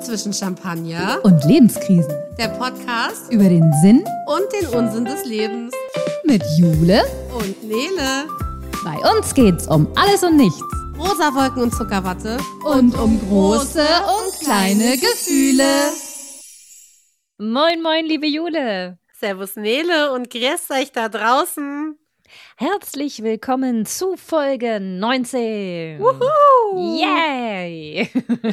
zwischen Champagner und Lebenskrisen. Der Podcast über den Sinn und den Unsinn des Lebens. Mit Jule und Nele. Bei uns geht's um alles und nichts. Rosa Wolken und Zuckerwatte. Und um große und kleine Gefühle. Moin, moin, liebe Jule. Servus Nele und grüßt euch da draußen. Herzlich willkommen zu Folge 19. Wuhu! Yay!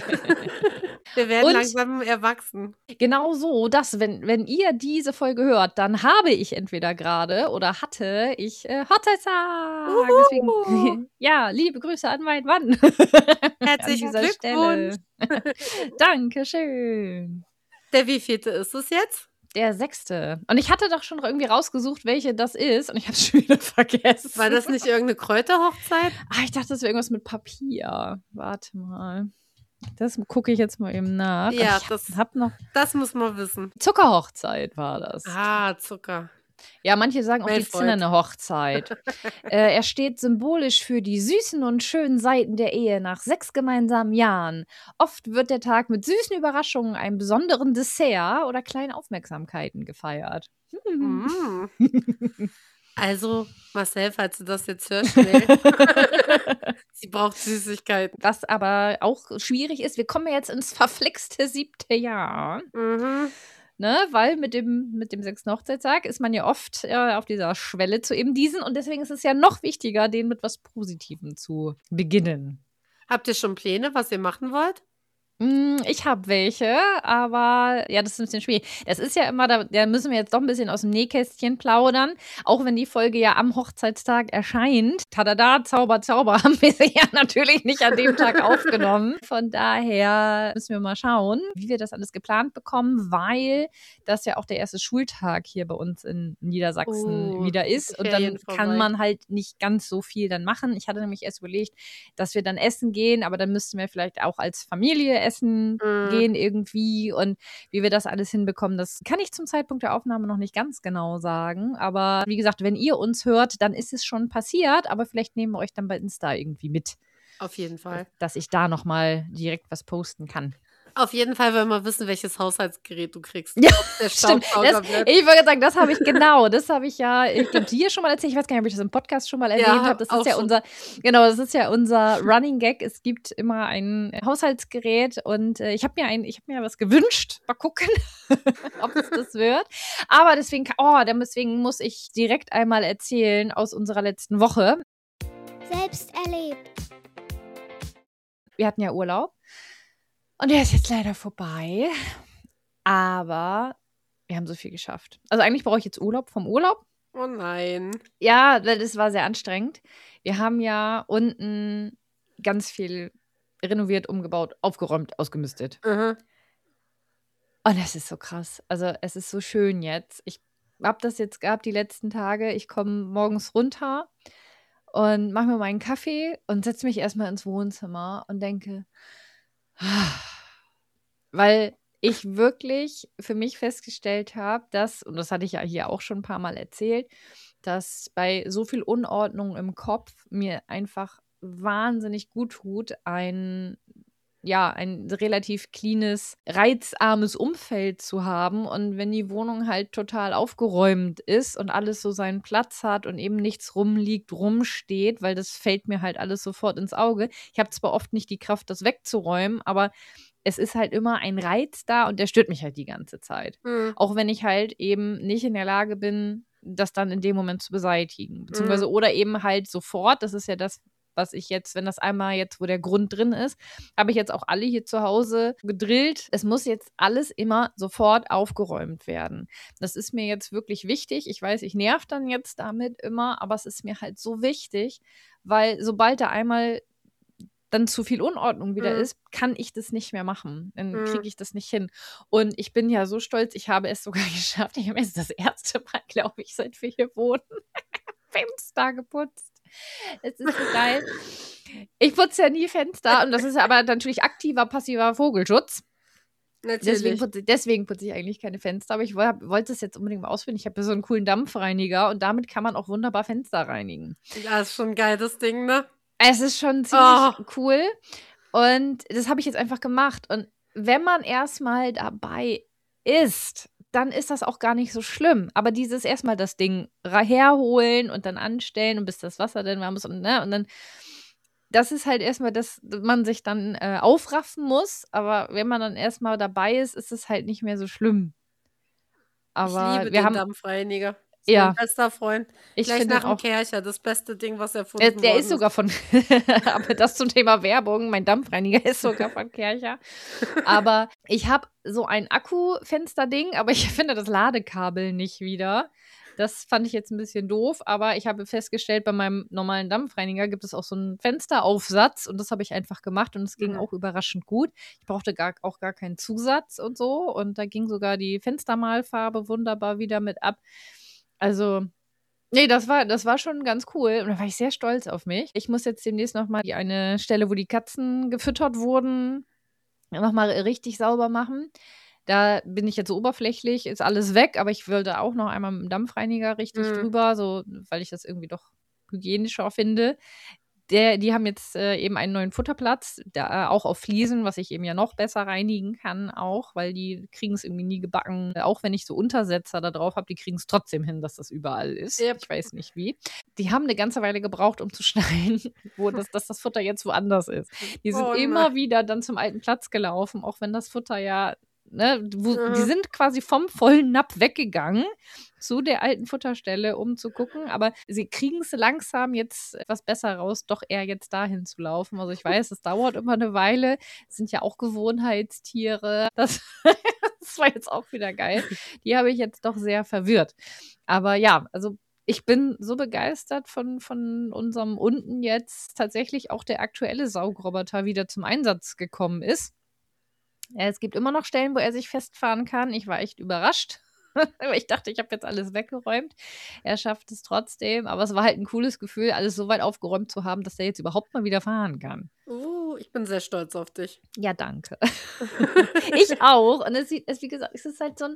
Wir werden Und langsam erwachsen. Genau so, dass, wenn ihr diese Folge hört, dann habe ich entweder gerade oder hatte ich Hochzeitstag. Deswegen, ja, liebe Grüße an meinen Mann. Herzlichen an dieser Glückwunsch. Stelle. Dankeschön. Der wievielte ist es jetzt? Der 6. Und ich hatte doch schon irgendwie rausgesucht, welche das ist. Und ich habe es schon wieder vergessen. War das nicht irgendeine Kräuterhochzeit? Ich dachte, das wäre irgendwas mit Papier. Warte mal. Das gucke ich jetzt mal eben nach. Ja, das muss man wissen. Zuckerhochzeit war das. Ah, Zucker. Ja, manche sagen auch die Melfreud. zinnerne Hochzeit. Er steht symbolisch für die süßen und schönen Seiten der Ehe nach 6 gemeinsamen Jahren. Oft wird der Tag mit süßen Überraschungen, einem besonderen Dessert oder kleinen Aufmerksamkeiten gefeiert. Mm. Also, Marcel, falls du das jetzt hörst, schnell. Sie braucht Süßigkeiten. Was aber auch schwierig ist, wir kommen ja jetzt ins verflixte 7. Jahr. Mhm. Ne, weil mit dem 6. Hochzeitstag ist man ja oft auf dieser Schwelle zu eben diesen. Und deswegen ist es ja noch wichtiger, den mit was Positivem zu beginnen. Habt ihr schon Pläne, was ihr machen wollt? Ich habe welche, aber ja, das ist ein bisschen schwierig. Das ist ja immer, da müssen wir jetzt doch ein bisschen aus dem Nähkästchen plaudern. Auch wenn die Folge ja am Hochzeitstag erscheint. Tadada, Zauber, Zauber, haben wir sie ja natürlich nicht an dem Tag aufgenommen. Von daher müssen wir mal schauen, wie wir das alles geplant bekommen, weil das ja auch der erste Schultag hier bei uns in Niedersachsen wieder ist. Und dann kann man halt nicht ganz so viel dann machen. Ich hatte nämlich erst überlegt, dass wir dann essen gehen, aber dann müssten wir vielleicht auch als Familie essen gehen irgendwie, und wie wir das alles hinbekommen, das kann ich zum Zeitpunkt der Aufnahme noch nicht ganz genau sagen, aber wie gesagt, wenn ihr uns hört, dann ist es schon passiert, aber vielleicht nehmen wir euch dann bei Insta irgendwie mit. Auf jeden Fall. Dass ich da nochmal direkt was posten kann. Auf jeden Fall wollen wir wissen, welches Haushaltsgerät du kriegst. Ja, der stimmt. Ich wollte sagen, das habe ich ja, ich glaube, dir schon mal erzählt. Ich weiß gar nicht, ob ich das im Podcast schon mal erwähnt habe. Das ist ja unser Running Gag. Es gibt immer ein Haushaltsgerät und ich habe mir was gewünscht. Mal gucken, ob es das wird. Aber deswegen muss ich direkt einmal erzählen aus unserer letzten Woche. Selbst erlebt. Wir hatten ja Urlaub. Und der ist jetzt leider vorbei, aber wir haben so viel geschafft. Also eigentlich brauche ich jetzt Urlaub vom Urlaub. Oh nein. Ja, das war sehr anstrengend. Wir haben ja unten ganz viel renoviert, umgebaut, aufgeräumt, ausgemistet. Mhm. Und das ist so krass. Also es ist so schön jetzt. Ich habe das jetzt gehabt die letzten Tage. Ich komme morgens runter und mache mir meinen Kaffee und setze mich erstmal ins Wohnzimmer und denke, weil ich wirklich für mich festgestellt habe, und das hatte ich ja hier auch schon ein paar Mal erzählt, dass bei so viel Unordnung im Kopf mir einfach wahnsinnig gut tut, ein relativ cleanes, reizarmes Umfeld zu haben. Und wenn die Wohnung halt total aufgeräumt ist und alles so seinen Platz hat und eben nichts rumliegt, rumsteht, weil das fällt mir halt alles sofort ins Auge. Ich habe zwar oft nicht die Kraft, das wegzuräumen, aber es ist halt immer ein Reiz da und der stört mich halt die ganze Zeit. Mhm. Auch wenn ich halt eben nicht in der Lage bin, das dann in dem Moment zu beseitigen. Beziehungsweise oder eben halt sofort, das ist ja das, was ich jetzt, wenn das einmal jetzt, wo der Grund drin ist, habe ich jetzt auch alle hier zu Hause gedrillt. Es muss jetzt alles immer sofort aufgeräumt werden. Das ist mir jetzt wirklich wichtig. Ich weiß, ich nerv dann jetzt damit immer, aber es ist mir halt so wichtig, weil sobald da einmal dann zu viel Unordnung wieder ist, kann ich das nicht mehr machen. Dann kriege ich das nicht hin. Und ich bin ja so stolz, ich habe es sogar geschafft. Ich habe jetzt das erste Mal, glaube ich, seit wir hier wohnen, Fenster geputzt. Es ist so geil. Ich putze ja nie Fenster und das ist aber natürlich aktiver, passiver Vogelschutz. Natürlich. Deswegen putze ich eigentlich keine Fenster, aber ich wollte es jetzt unbedingt mal ausfinden. Ich habe ja so einen coolen Dampfreiniger und damit kann man auch wunderbar Fenster reinigen. Das ist schon ein geiles Ding, ne? Es ist schon ziemlich cool und das habe ich jetzt einfach gemacht und wenn man erstmal dabei ist, dann ist das auch gar nicht so schlimm. Aber dieses erstmal das Ding herholen und dann anstellen und bis das Wasser dann warm ist und dann, das ist halt erstmal, dass man sich dann aufraffen muss. Aber wenn man dann erstmal dabei ist, ist es halt nicht mehr so schlimm. Aber ich liebe wir den haben, Dampfreiniger. Das ist ja, mein bester Freund. ich Gleich finde nach dem auch, Kercher, das beste Ding, was erfunden der worden ist sogar von, aber das zum Thema Werbung, mein Dampfreiniger ist sogar von Kercher. Aber ich habe so ein Akkufensterding, aber ich finde das Ladekabel nicht wieder. Das fand ich jetzt ein bisschen doof, aber ich habe festgestellt, bei meinem normalen Dampfreiniger gibt es auch so einen Fensteraufsatz und das habe ich einfach gemacht und es ging auch überraschend gut. Ich brauchte auch gar keinen Zusatz und so und da ging sogar die Fenstermalfarbe wunderbar wieder mit ab. Also, nee, das war schon ganz cool und da war ich sehr stolz auf mich. Ich muss jetzt demnächst noch mal die eine Stelle, wo die Katzen gefüttert wurden, noch mal richtig sauber machen. Da bin ich jetzt so oberflächlich, ist alles weg, aber ich würde auch noch einmal mit dem Dampfreiniger richtig drüber, so, weil ich das irgendwie doch hygienischer finde. Die haben jetzt eben einen neuen Futterplatz, da, auch auf Fliesen, was ich eben ja noch besser reinigen kann auch, weil die kriegen es irgendwie nie gebacken. Auch wenn ich so Untersetzer da drauf habe, die kriegen es trotzdem hin, dass das überall ist. Yep. Ich weiß nicht wie. Die haben eine ganze Weile gebraucht, um zu schneiden, dass das Futter jetzt woanders ist. Die sind immer wieder dann zum alten Platz gelaufen, auch wenn das Futter ja, ne, die sind quasi vom vollen Napf weggegangen zu der alten Futterstelle, um zu gucken. Aber sie kriegen es langsam jetzt etwas besser raus, doch eher jetzt dahin zu laufen. Also ich weiß, es dauert immer eine Weile. Es sind ja auch Gewohnheitstiere. Das war jetzt auch wieder geil. Die habe ich jetzt doch sehr verwirrt. Aber ja, also ich bin so begeistert von unserem unten jetzt tatsächlich auch der aktuelle Saugroboter wieder zum Einsatz gekommen ist. Es gibt immer noch Stellen, wo er sich festfahren kann. Ich war echt überrascht. Ich dachte, ich habe jetzt alles weggeräumt. Er schafft es trotzdem. Aber es war halt ein cooles Gefühl, alles so weit aufgeräumt zu haben, dass er jetzt überhaupt mal wieder fahren kann. Ich bin sehr stolz auf dich. Ja, danke. Ich auch. Und wie gesagt, es ist halt so ein.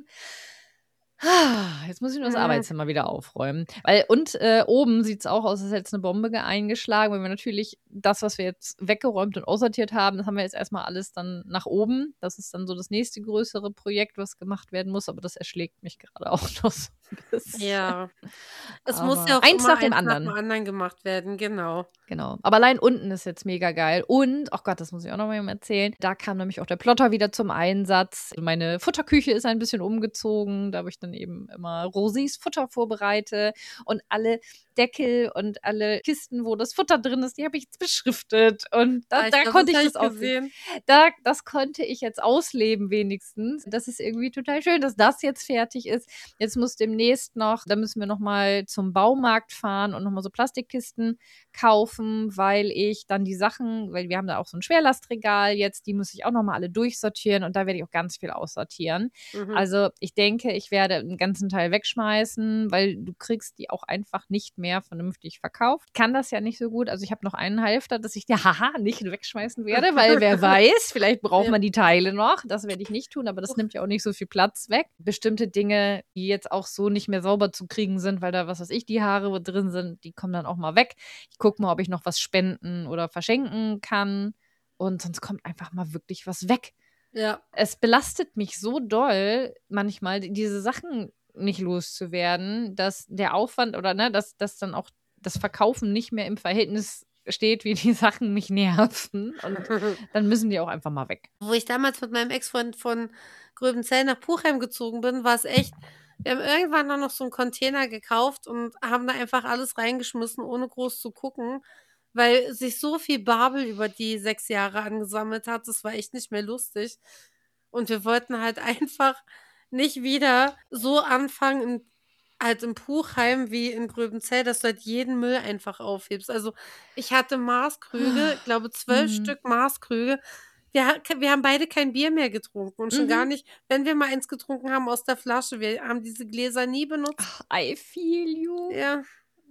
Jetzt muss ich nur das Arbeitszimmer wieder aufräumen. Und oben sieht es auch aus, als hätte es eine Bombe eingeschlagen, weil wir natürlich das, was wir jetzt weggeräumt und aussortiert haben, das haben wir jetzt erstmal alles dann nach oben. Das ist dann so das nächste größere Projekt, was gemacht werden muss, aber das erschlägt mich gerade auch noch so ein bisschen. Ja. Es Aber muss ja auch eins immer nach dem eins nach anderen. dem anderen gemacht werden, genau. Genau. Aber allein unten ist jetzt mega geil. Und, oh Gott, das muss ich auch noch mal erzählen. Da kam nämlich auch der Plotter wieder zum Einsatz. Meine Futterküche ist ein bisschen umgezogen. Da habe ich dann eben immer Rosis Futter vorbereitet. Und alle Deckel und alle Kisten, wo das Futter drin ist, die habe ich jetzt beschriftet. Und da konnte ich das auch sehen. Das konnte ich jetzt ausleben wenigstens. Das ist irgendwie total schön, dass das jetzt fertig ist. Jetzt muss demnächst noch, da müssen wir noch mal zum Baumarkt fahren und noch mal so Plastikkisten kaufen, weil ich dann die Sachen, weil wir haben da auch so ein Schwerlastregal jetzt, die muss ich auch noch mal alle durchsortieren und da werde ich auch ganz viel aussortieren. Also ich denke, ich werde einen ganzen Teil wegschmeißen, weil du kriegst die auch einfach nicht mehr vernünftig verkauft. Kann das ja nicht so gut. Also ich habe noch einen Halfter, dass ich die nicht wegschmeißen werde, weil wer weiß, vielleicht braucht man die Teile noch. Das werde ich nicht tun, aber das nimmt ja auch nicht so viel Platz weg. Bestimmte Dinge, die jetzt auch so nicht mehr sauber zu kriegen sind, weil da, was weiß ich, die Haare drin sind, die kommen dann auch mal weg. Ich gucke mal, ob ich noch was spenden oder verschenken kann. Und sonst kommt einfach mal wirklich was weg. Ja. Es belastet mich so doll, manchmal diese Sachen nicht loszuwerden, dass der Aufwand oder dass dann auch das Verkaufen nicht mehr im Verhältnis steht, wie die Sachen mich nerven. Und dann müssen die auch einfach mal weg. Wo ich damals mit meinem Ex-Freund von Gröbenzell nach Puchheim gezogen bin, war es echt, wir haben irgendwann dann noch so einen Container gekauft und haben da einfach alles reingeschmissen, ohne groß zu gucken, weil sich so viel Babel über die 6 Jahre angesammelt hat. Das war echt nicht mehr lustig. Und wir wollten halt einfach nicht wieder so anfangen, halt im Puchheim wie in Gröbenzell, dass du halt jeden Müll einfach aufhebst. Also ich hatte Maßkrüge, ich glaube 12 Stück Maßkrüge. Wir haben beide kein Bier mehr getrunken und schon gar nicht, wenn wir mal eins getrunken haben aus der Flasche. Wir haben diese Gläser nie benutzt. Ach, I feel you. Ja.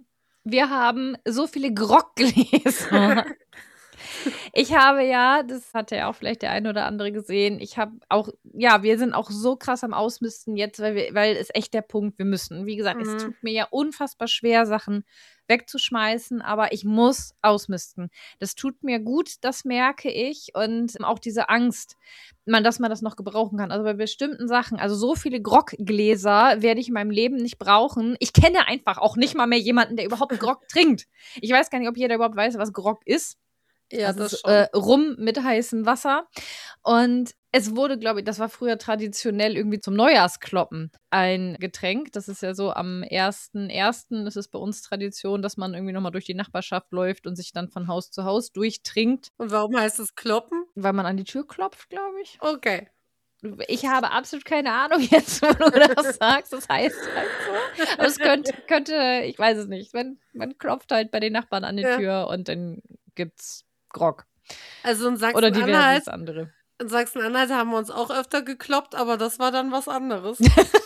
Wir haben so viele Groggläser. Ich habe ja, das hatte ja auch vielleicht der eine oder andere gesehen, ich habe auch, ja, wir sind auch so krass am Ausmisten jetzt, weil es echt der Punkt, wir müssen. Wie gesagt, es tut mir ja unfassbar schwer, Sachen wegzuschmeißen, aber ich muss ausmisten. Das tut mir gut, das merke ich. Und auch diese Angst, dass man das noch gebrauchen kann. Also bei bestimmten Sachen, also so viele Groggläser werde ich in meinem Leben nicht brauchen. Ich kenne einfach auch nicht mal mehr jemanden, der überhaupt Grog trinkt. Ich weiß gar nicht, ob jeder überhaupt weiß, was Grog ist. Ja, das ist schon. Rum mit heißem Wasser. Und es wurde, glaube ich, das war früher traditionell irgendwie zum Neujahrskloppen ein Getränk. Das ist ja so am 1.1. ist es bei uns Tradition, dass man irgendwie nochmal durch die Nachbarschaft läuft und sich dann von Haus zu Haus durchtrinkt. Und warum heißt es Kloppen? Weil man an die Tür klopft, glaube ich. Okay. Ich habe absolut keine Ahnung jetzt, wo du das sagst. Das heißt halt so. Aber es könnte, ich weiß es nicht. Man klopft halt bei den Nachbarn an die Tür und dann gibt's Grog. Also in Oder diverses Sachsen-Anhalt, andere. in Sachsen-Anhalt haben wir uns auch öfter gekloppt, aber das war dann was anderes.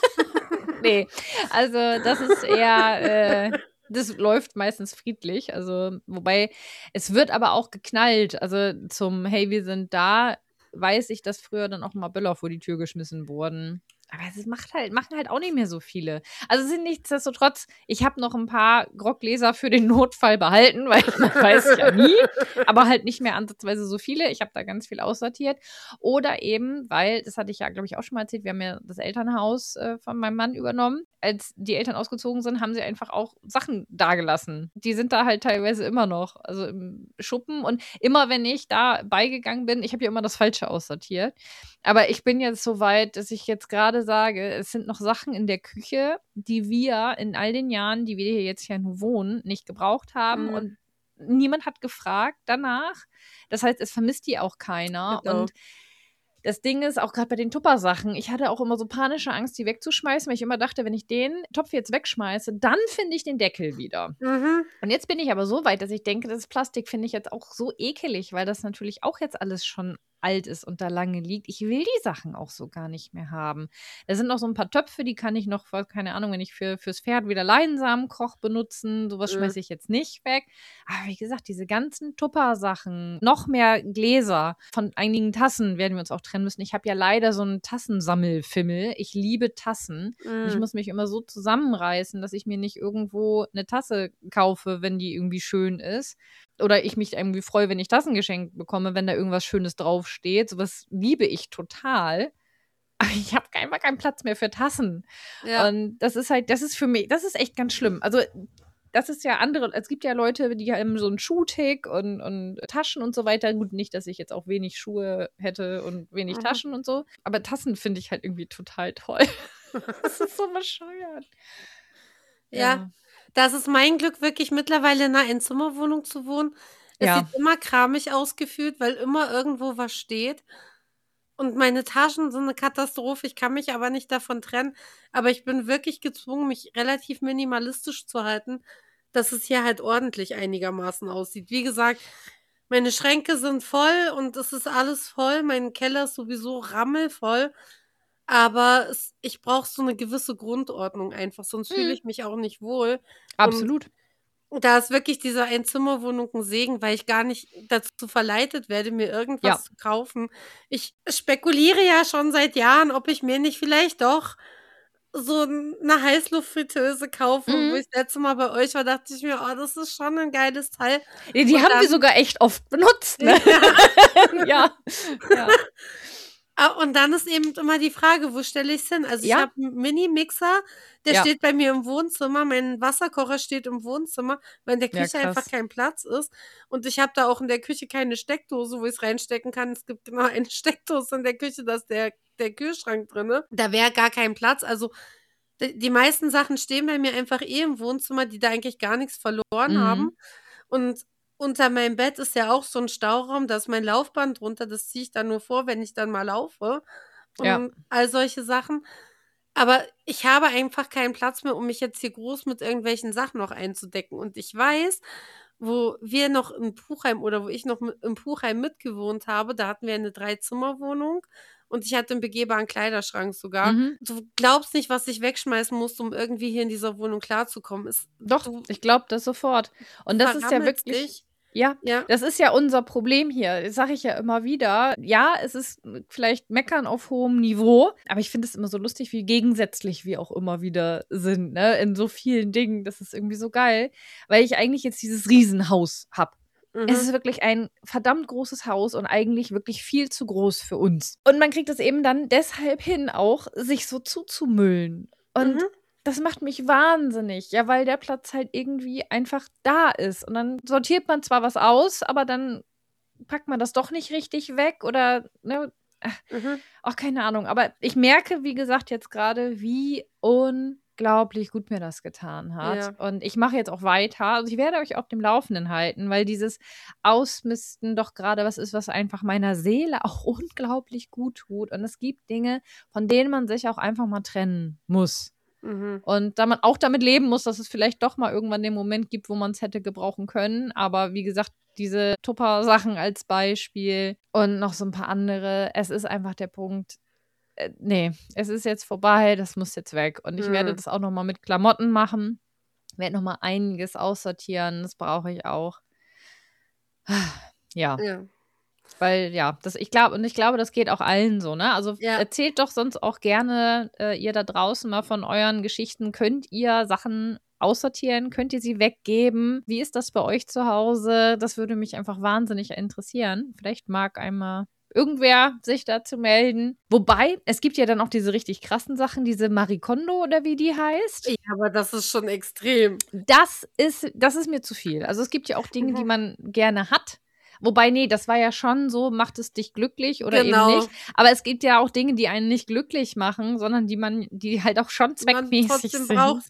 Nee, also das ist eher, das läuft meistens friedlich. Also, wobei, es wird aber auch geknallt. Also zum Hey, wir sind da, weiß ich, dass früher dann auch mal Böller vor die Tür geschmissen wurden. Aber es machen halt auch nicht mehr so viele. Also es sind nichtsdestotrotz, ich habe noch ein paar Groggläser für den Notfall behalten, weil man weiß ja nie, aber halt nicht mehr ansatzweise so viele. Ich habe da ganz viel aussortiert. Oder eben, weil, das hatte ich ja, glaube ich, auch schon mal erzählt, wir haben ja das Elternhaus von meinem Mann übernommen. Als die Eltern ausgezogen sind, haben sie einfach auch Sachen dagelassen. Die sind da halt teilweise immer noch, also im Schuppen. Und immer, wenn ich da beigegangen bin, ich habe ja immer das Falsche aussortiert. Aber ich bin jetzt so weit, dass ich jetzt gerade sage, es sind noch Sachen in der Küche, die wir in all den Jahren, die wir hier jetzt ja nur wohnen, nicht gebraucht haben. Und niemand hat gefragt danach. Das heißt, es vermisst die auch keiner. Genau. Und das Ding ist, auch gerade bei den Tupper-Sachen, ich hatte auch immer so panische Angst, die wegzuschmeißen, weil ich immer dachte, wenn ich den Topf jetzt wegschmeiße, dann finde ich den Deckel wieder. Und jetzt bin ich aber so weit, dass ich denke, das Plastik finde ich jetzt auch so ekelig, weil das natürlich auch jetzt alles schon alt ist und da lange liegt. Ich will die Sachen auch so gar nicht mehr haben. Da sind noch so ein paar Töpfe, die kann ich noch, keine Ahnung, wenn ich fürs Pferd wieder Leinsamenkoch benutzen, sowas schmeiße ich jetzt nicht weg. Aber wie gesagt, diese ganzen Tupper-Sachen, noch mehr Gläser, von einigen Tassen werden wir uns auch trennen müssen. Ich habe ja leider so einen Tassensammelfimmel. Ich liebe Tassen. Und ich muss mich immer so zusammenreißen, dass ich mir nicht irgendwo eine Tasse kaufe, wenn die irgendwie schön ist. Oder ich mich irgendwie freue, wenn ich Tassen geschenkt bekomme, wenn da irgendwas Schönes draufsteht. Sowas liebe ich total. Aber ich habe einfach keinen Platz mehr für Tassen. Ja. Und das ist für mich, das ist echt ganz schlimm. Also, das ist ja andere, es gibt ja Leute, die haben so einen Schuhtick und Taschen und so weiter. Gut, nicht, dass ich jetzt auch wenig Schuhe hätte und wenig Taschen und so. Aber Tassen finde ich halt irgendwie total toll. Das ist so bescheuert. Ja. Das ist mein Glück, wirklich mittlerweile in einer Einzimmerwohnung zu wohnen. Es Ja. sieht immer kramig ausgefühlt, weil immer irgendwo was steht. Und meine Taschen sind eine Katastrophe. Ich kann mich aber nicht davon trennen. Aber ich bin wirklich gezwungen, mich relativ minimalistisch zu halten, dass es hier halt ordentlich einigermaßen aussieht. Wie gesagt, meine Schränke sind voll und es ist alles voll. Mein Keller ist sowieso rammelvoll. Aber ich brauche so eine gewisse Grundordnung einfach, sonst fühle ich mich auch nicht wohl. Absolut. Und da ist wirklich diese Einzimmerwohnung ein Segen, weil ich gar nicht dazu verleitet werde, mir irgendwas zu kaufen. Ich spekuliere ja schon seit Jahren, ob ich mir nicht vielleicht doch so eine Heißluftfritteuse kaufe. Wo ich das letzte Mal bei euch war, dachte ich mir, oh, das ist schon ein geiles Teil. Die haben wir sogar echt oft benutzt, ne? Ja. Und dann ist eben immer die Frage, wo stelle ich es hin? Also ich habe einen Mini-Mixer, der steht bei mir im Wohnzimmer, mein Wasserkocher steht im Wohnzimmer, weil in der Küche einfach kein Platz ist. Und ich habe da auch in der Küche keine Steckdose, wo ich es reinstecken kann. Es gibt genau eine Steckdose in der Küche, da ist der Kühlschrank drin. Da wäre gar kein Platz. Also die meisten Sachen stehen bei mir einfach im Wohnzimmer, die da eigentlich gar nichts verloren haben. Und unter meinem Bett ist ja auch so ein Stauraum, da ist mein Laufband drunter, das ziehe ich dann nur vor, wenn ich dann mal laufe und all solche Sachen. Aber ich habe einfach keinen Platz mehr, um mich jetzt hier groß mit irgendwelchen Sachen noch einzudecken. Und ich weiß, wo wir noch in Puchheim oder wo ich noch im Puchheim mitgewohnt habe, da hatten wir eine 3-Zimmer-Wohnung und ich hatte einen begehbaren Kleiderschrank sogar. Du glaubst nicht, was ich wegschmeißen musste, um irgendwie hier in dieser Wohnung klarzukommen. Doch, ich glaube das sofort. Und das ist ja verrammelst wirklich. dich. Ja, Ja. das ist ja unser Problem hier. Das sage ich ja immer wieder. Ja, es ist vielleicht Meckern auf hohem Niveau, aber ich finde es immer so lustig, wie gegensätzlich wir auch immer wieder sind, ne? In so vielen Dingen. Das ist irgendwie so geil, weil ich eigentlich jetzt dieses Riesenhaus habe. Es ist wirklich ein verdammt großes Haus und eigentlich wirklich viel zu groß für uns. Und man kriegt es eben dann deshalb hin, auch sich so zuzumüllen. Und das macht mich wahnsinnig, ja, weil der Platz halt irgendwie einfach da ist. Und dann sortiert man zwar was aus, aber dann packt man das doch nicht richtig weg oder, ne, auch keine Ahnung. Aber ich merke, wie gesagt, jetzt gerade, wie unglaublich gut mir das getan hat. Ja. Und ich mache jetzt auch weiter. Also ich werde euch auf dem Laufenden halten, weil dieses Ausmisten doch gerade was ist, was einfach meiner Seele auch unglaublich gut tut. Und es gibt Dinge, von denen man sich auch einfach mal trennen muss. Und da man auch damit leben muss, dass es vielleicht doch mal irgendwann den Moment gibt, wo man es hätte gebrauchen können. Aber wie gesagt, diese Tupper-Sachen als Beispiel und noch so ein paar andere. Es ist einfach der Punkt, nee, es ist jetzt vorbei, das muss jetzt weg. Und ich werde das auch noch mal mit Klamotten machen. Werde noch mal einiges aussortieren, das brauche ich auch. Ja. Weil, ja, ich glaube, das geht auch allen so, ne? Also erzählt doch sonst auch gerne ihr da draußen mal von euren Geschichten. Könnt ihr Sachen aussortieren? Könnt ihr sie weggeben? Wie ist das bei euch zu Hause? Das würde mich einfach wahnsinnig interessieren. Vielleicht mag einmal irgendwer sich dazu melden. Wobei, es gibt ja dann auch diese richtig krassen Sachen, diese Marie Kondo oder wie die heißt. Ja, aber das ist schon extrem. Das ist mir zu viel. Also es gibt ja auch Dinge, die man gerne hat. Wobei, nee, das war ja schon so, macht es dich glücklich oder eben nicht. Aber es gibt ja auch Dinge, die einen nicht glücklich machen, sondern die halt auch schon zweckmäßig sind. Braucht.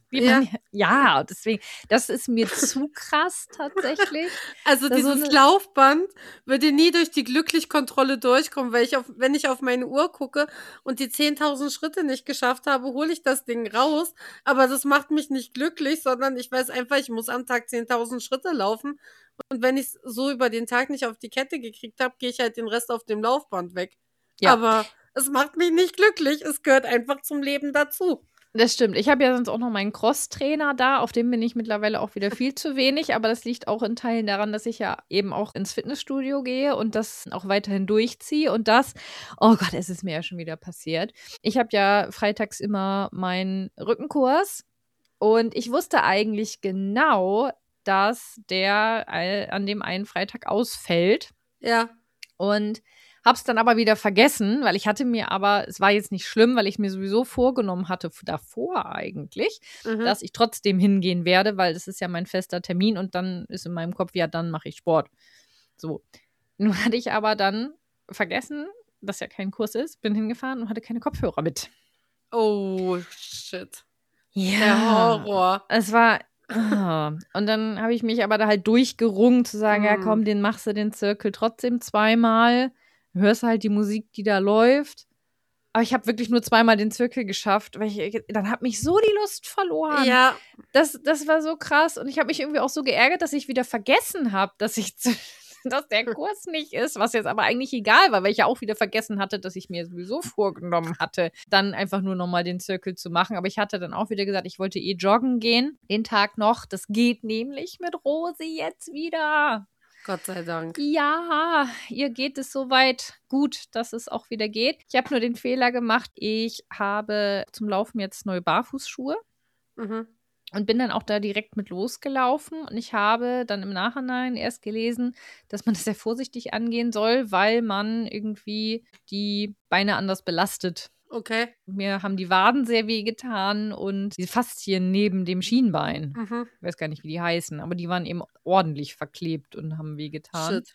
Ja, deswegen, das ist mir zu krass tatsächlich. Also dieses Laufband würde nie durch die Glücklich-Kontrolle durchkommen, weil wenn ich auf meine Uhr gucke und die 10.000 Schritte nicht geschafft habe, hole ich das Ding raus. Aber das macht mich nicht glücklich, sondern ich weiß einfach, ich muss am Tag 10.000 Schritte laufen. Und wenn ich es so über den Tag nicht auf die Kette gekriegt habe, gehe ich halt den Rest auf dem Laufband weg. Ja. Aber es macht mich nicht glücklich. Es gehört einfach zum Leben dazu. Das stimmt. Ich habe ja sonst auch noch meinen Cross-Trainer da. Auf dem bin ich mittlerweile auch wieder viel zu wenig. Aber das liegt auch in Teilen daran, dass ich ja eben auch ins Fitnessstudio gehe und das auch weiterhin durchziehe. Und oh Gott, es ist mir ja schon wieder passiert. Ich habe ja freitags immer meinen Rückenkurs. Und ich wusste eigentlich genau, dass der an dem einen Freitag ausfällt. Ja. Und hab's dann aber wieder vergessen, weil es war jetzt nicht schlimm, weil ich mir sowieso vorgenommen hatte, davor eigentlich, dass ich trotzdem hingehen werde, weil das ist ja mein fester Termin und dann ist in meinem Kopf, ja, dann mache ich Sport. So. Nun hatte ich aber dann vergessen, dass ja kein Kurs ist, bin hingefahren und hatte keine Kopfhörer mit. Oh, shit. Ja. Der Horror. Es war und dann habe ich mich aber da halt durchgerungen, zu sagen, ja komm, machst du den Zirkel trotzdem zweimal. Hörst halt die Musik, die da läuft. Aber ich habe wirklich nur zweimal den Zirkel geschafft, weil dann hat mich so die Lust verloren. Ja. Das war so krass. Und ich habe mich irgendwie auch so geärgert, dass ich wieder vergessen habe, dass der Kurs nicht ist, was jetzt aber eigentlich egal war, weil ich ja auch wieder vergessen hatte, dass ich mir sowieso vorgenommen hatte, dann einfach nur nochmal den Zirkel zu machen. Aber ich hatte dann auch wieder gesagt, ich wollte joggen gehen, den Tag noch. Das geht nämlich mit Rosi jetzt wieder. Gott sei Dank. Ja, ihr geht es soweit gut, dass es auch wieder geht. Ich habe nur den Fehler gemacht, ich habe zum Laufen jetzt neue Barfußschuhe. Und bin dann auch da direkt mit losgelaufen. Und ich habe dann im Nachhinein erst gelesen, dass man das sehr vorsichtig angehen soll, weil man irgendwie die Beine anders belastet. Okay. Mir haben die Waden sehr weh getan und die Faszien neben dem Schienbein. Ich weiß gar nicht, wie die heißen, aber die waren eben ordentlich verklebt und haben weh getan. Shit.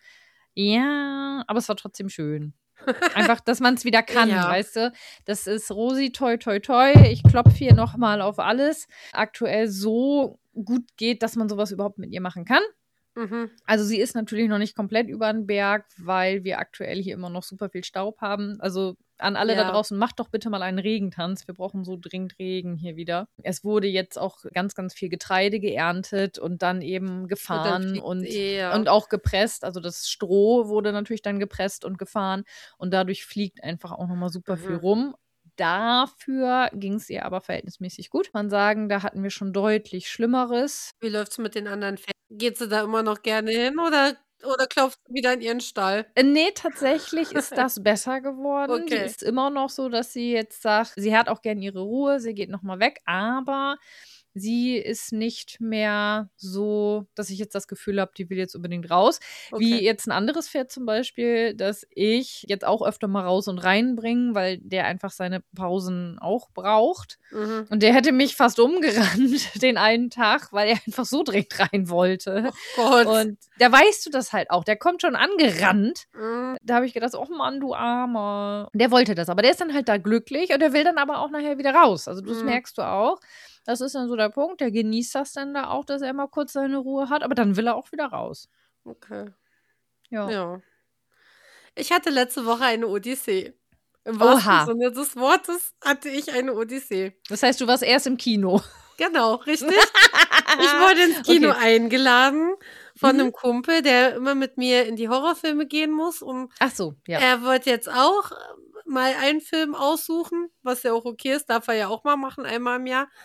Ja, aber es war trotzdem schön. Einfach, dass man es wieder kann, weißt du? Das ist Rosi, toi, toi, toi. Ich klopfe hier nochmal auf alles. Aktuell so gut geht, dass man sowas überhaupt mit ihr machen kann. Also sie ist natürlich noch nicht komplett über den Berg, weil wir aktuell hier immer noch super viel Staub haben. Also an alle da draußen, macht doch bitte mal einen Regentanz. Wir brauchen so dringend Regen hier wieder. Es wurde jetzt auch ganz, ganz viel Getreide geerntet und dann eben gefahren und auch gepresst. Also das Stroh wurde natürlich dann gepresst und gefahren und dadurch fliegt einfach auch nochmal super viel rum. Dafür ging es ihr aber verhältnismäßig gut. Man sagen, da hatten wir schon deutlich Schlimmeres. Wie läuft's mit den anderen Pferden? Geht sie da immer noch gerne hin oder klopft sie wieder in ihren Stall? Nee, tatsächlich ist das besser geworden. Die Okay. ist immer noch so, dass sie jetzt sagt, sie hat auch gerne ihre Ruhe, sie geht noch mal weg, aber sie ist nicht mehr so, dass ich jetzt das Gefühl habe, die will jetzt unbedingt raus. Wie Okay. jetzt ein anderes Pferd zum Beispiel, das ich jetzt auch öfter mal raus und reinbringe, weil der einfach seine Pausen auch braucht. Mhm. Und der hätte mich fast umgerannt den einen Tag, weil er einfach so dringend rein wollte. Oh Gott. Und da weißt du das halt auch. Der kommt schon angerannt. Mhm. Da habe ich gedacht, oh Mann, du Armer. Der wollte das, aber der ist dann halt da glücklich und der will dann aber auch nachher wieder raus. Also das Mhm. merkst du auch. Das ist dann so der Punkt. Der genießt das dann da auch, dass er mal kurz seine Ruhe hat, aber dann will er auch wieder raus. Okay. Ja. Ja. Ich hatte letzte Woche eine Odyssee. Im wahrsten Oha. Sinne des Wortes hatte ich eine Odyssee. Das heißt, du warst erst im Kino. Genau, richtig. Ich wurde ins Kino Okay. eingeladen von Mhm. einem Kumpel, der immer mit mir in die Horrorfilme gehen muss. Und Ach so, ja. er wollte jetzt auch mal einen Film aussuchen, was ja auch okay ist, darf er ja auch mal machen, einmal im Jahr.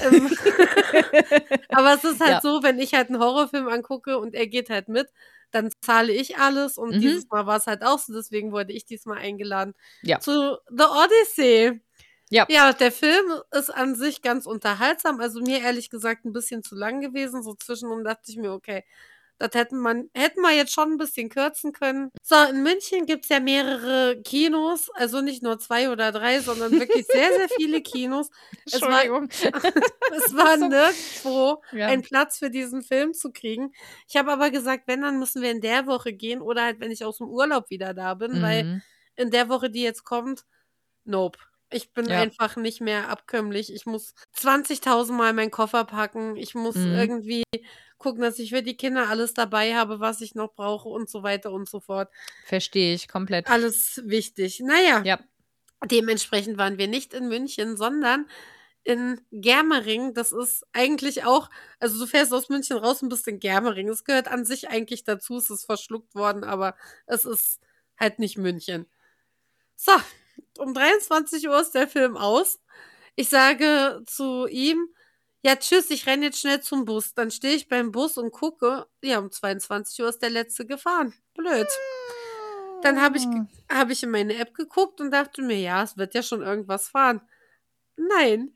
Aber es ist halt Ja. so, wenn ich halt einen Horrorfilm angucke und er geht halt mit, dann zahle ich alles. Und Mhm. dieses Mal war es halt auch so, deswegen wurde ich diesmal eingeladen Ja. zu The Odyssey. Ja. Ja, der Film ist an sich ganz unterhaltsam. Also mir ehrlich gesagt ein bisschen zu lang gewesen. So zwischendrin dachte ich mir, okay, das hätten wir jetzt schon ein bisschen kürzen können. So, in München gibt's ja mehrere Kinos. Also nicht nur 2 oder 3, sondern wirklich sehr, sehr viele Kinos. Es war, Entschuldigung. es war So. nirgendwo Ja. ein Platz für diesen Film zu kriegen. Ich habe aber gesagt, wenn, dann müssen wir in der Woche gehen oder halt, wenn ich aus dem Urlaub wieder da bin, weil Mhm. in der Woche, die jetzt kommt, nope. Ich bin Ja. einfach nicht mehr abkömmlich. Ich muss 20.000 Mal meinen Koffer packen. Ich muss Mhm. irgendwie gucken, dass ich für die Kinder alles dabei habe, was ich noch brauche und so weiter und so fort. Verstehe ich komplett. Alles wichtig. Naja, Ja. dementsprechend waren wir nicht in München, sondern in Germering. Das ist eigentlich auch, also du fährst aus München raus und bist in Germering. Es gehört an sich eigentlich dazu, es ist verschluckt worden, aber es ist halt nicht München. So, um 23 Uhr ist der Film aus. Ich sage zu ihm, ja, tschüss, ich renne jetzt schnell zum Bus. Dann stehe ich beim Bus und gucke, ja, um 22 Uhr ist der letzte gefahren. Blöd. Dann habe ich in meine App geguckt und dachte mir, ja, es wird ja schon irgendwas fahren. Nein.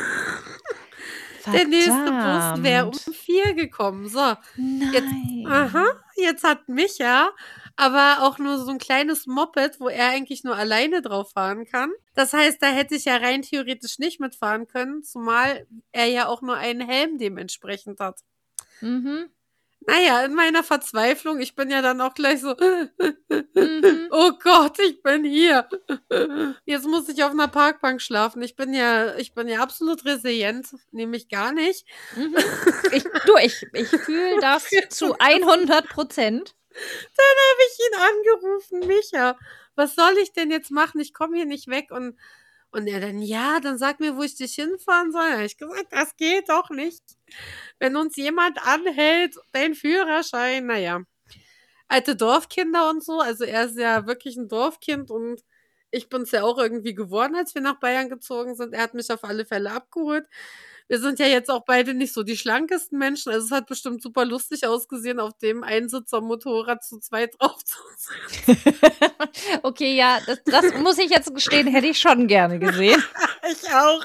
Der nächste Bus wäre um Verdammt. 4 gekommen. So, jetzt, Nein. jetzt hat Micha aber auch nur so ein kleines Moped, wo er eigentlich nur alleine drauf fahren kann. Das heißt, da hätte ich ja rein theoretisch nicht mitfahren können, zumal er ja auch nur einen Helm dementsprechend hat. Mhm. Naja, in meiner Verzweiflung, ich bin ja dann auch gleich so, Mhm. oh Gott, ich bin hier. Jetzt muss ich auf einer Parkbank schlafen. Ich bin ja absolut resilient, nämlich gar nicht. Mhm. Ich fühle das zu 100%. Dann habe ich ihn angerufen, Micha, was soll ich denn jetzt machen? Ich komme hier nicht weg. Und er dann, ja, dann sag mir, wo ich dich hinfahren soll. Da habe ich gesagt, das geht doch nicht. Wenn uns jemand anhält, dein Führerschein, naja. Alte Dorfkinder und so, also er ist ja wirklich ein Dorfkind und ich bin's ja auch irgendwie geworden, als wir nach Bayern gezogen sind. Er hat mich auf alle Fälle abgeholt. Wir sind ja jetzt auch beide nicht so die schlankesten Menschen, also es hat bestimmt super lustig ausgesehen, auf dem Einsitzer-Motorrad zu zweit drauf zu sitzen. Okay, ja, das muss ich jetzt gestehen, hätte ich schon gerne gesehen. Ich auch.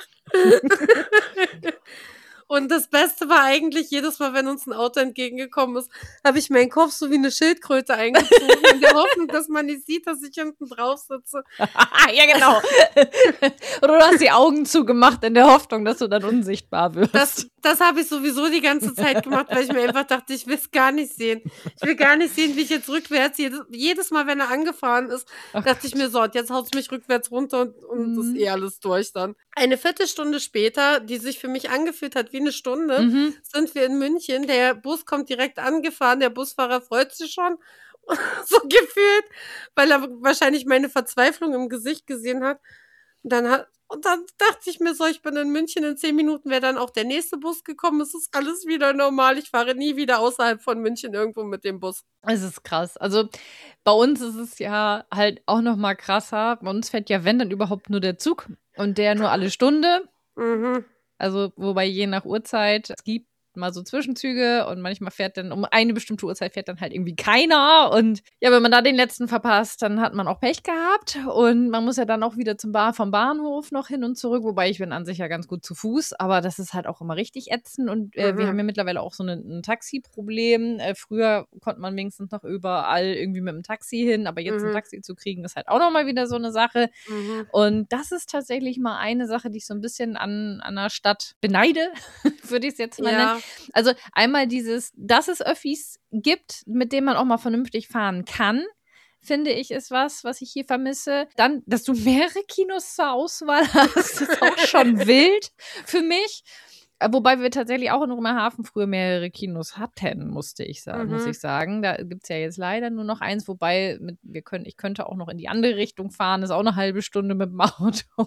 Und das Beste war eigentlich, jedes Mal, wenn uns ein Auto entgegengekommen ist, habe ich meinen Kopf so wie eine Schildkröte eingezogen, in der Hoffnung, dass man nicht sieht, dass ich hinten drauf sitze. Ja, genau. Oder du hast die Augen zugemacht in der Hoffnung, dass du dann unsichtbar wirst. Das habe ich sowieso die ganze Zeit gemacht, weil ich mir einfach dachte, ich will es gar nicht sehen. Ich will gar nicht sehen, wie ich jetzt rückwärts, jedes Mal, wenn er angefahren ist, dachte ich mir so, und jetzt haut es mich rückwärts runter und das ist eh alles durch dann. Eine Viertelstunde später, die sich für mich angefühlt hat wie eine Stunde, sind wir in München. Der Bus kommt direkt angefahren, der Busfahrer freut sich schon, so gefühlt, weil er wahrscheinlich meine Verzweiflung im Gesicht gesehen hat. Und dann dachte ich mir so, ich bin in München, in 10 Minuten wäre dann auch der nächste Bus gekommen. Es ist alles wieder normal. Ich fahre nie wieder außerhalb von München irgendwo mit dem Bus. Es ist krass. Also bei uns ist es ja halt auch noch mal krasser. Bei uns fährt ja, wenn, dann überhaupt nur der Zug und der nur alle Stunde. Mhm. Also wobei je nach Uhrzeit, es gibt mal so Zwischenzüge und manchmal fährt dann um eine bestimmte Uhrzeit fährt dann halt irgendwie keiner. Und ja, wenn man da den letzten verpasst, dann hat man auch Pech gehabt. Und man muss ja dann auch wieder vom Bahnhof noch hin und zurück. Wobei ich bin an sich ja ganz gut zu Fuß, aber das ist halt auch immer richtig ätzend. Und wir haben ja mittlerweile auch so ein Taxi-Problem. Früher konnte man wenigstens noch überall irgendwie mit dem Taxi hin, aber jetzt ein Taxi zu kriegen, ist halt auch nochmal wieder so eine Sache. Und das ist tatsächlich mal eine Sache, die ich so ein bisschen an einer Stadt beneide, würde ich es jetzt mal nennen. Also einmal dass es Öffis gibt, mit denen man auch mal vernünftig fahren kann, finde ich, ist was ich hier vermisse. Dann, dass du mehrere Kinos zur Auswahl hast, ist auch schon wild für mich. Wobei wir tatsächlich auch in Bremerhaven früher mehrere Kinos hatten, muss ich sagen. Da gibt es ja jetzt leider nur noch eins, wobei ich könnte auch noch in die andere Richtung fahren, ist auch eine halbe Stunde mit dem Auto.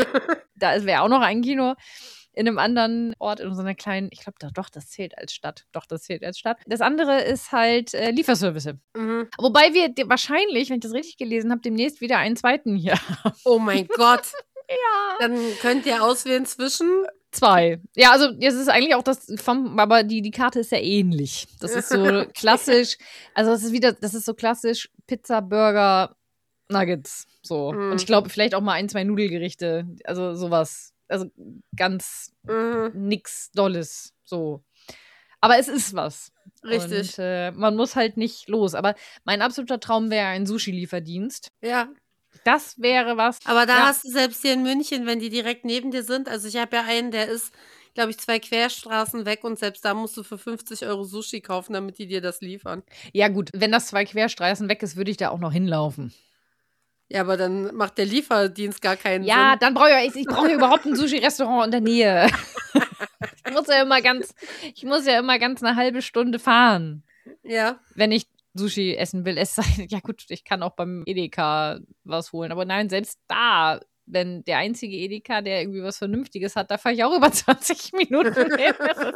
Da wäre auch noch ein Kino in einem anderen Ort, in so einer kleinen, ich glaube doch, das zählt als Stadt. Doch, das zählt als Stadt. Das andere ist halt Lieferservice. Wobei wir wahrscheinlich, wenn ich das richtig gelesen habe, demnächst wieder einen zweiten hier haben. Oh mein Gott. Ja. Dann könnt ihr auswählen zwischen 2. Ja, also es ist eigentlich auch aber die Karte ist ja ähnlich. Das ist so klassisch, also das ist so klassisch Pizza, Burger, Nuggets, so. Und ich glaube, vielleicht auch mal 1, 2 Nudelgerichte, also sowas. Also ganz nix Dolles, so. Aber es ist was. Richtig. Und man muss halt nicht los. Aber mein absoluter Traum wäre ein Sushi-Lieferdienst. Ja. Das wäre was. Aber da hast du selbst hier in München, wenn die direkt neben dir sind, also ich habe ja einen, der ist, glaube ich, 2 Querstraßen weg und selbst da musst du für 50 € Sushi kaufen, damit die dir das liefern. Ja gut, wenn das 2 Querstraßen weg ist, würde ich da auch noch hinlaufen. Ja, aber dann macht der Lieferdienst gar keinen Sinn. Ja, dann brauche ich brauche überhaupt ein Sushi-Restaurant in der Nähe. Ich muss ja immer ganz eine halbe Stunde fahren. Ja. Wenn ich Sushi essen will. Ja gut, ich kann auch beim Edeka was holen. Aber nein, selbst da, wenn der einzige Edeka, der irgendwie was Vernünftiges hat, da fahre ich auch über 20 Minuten hin.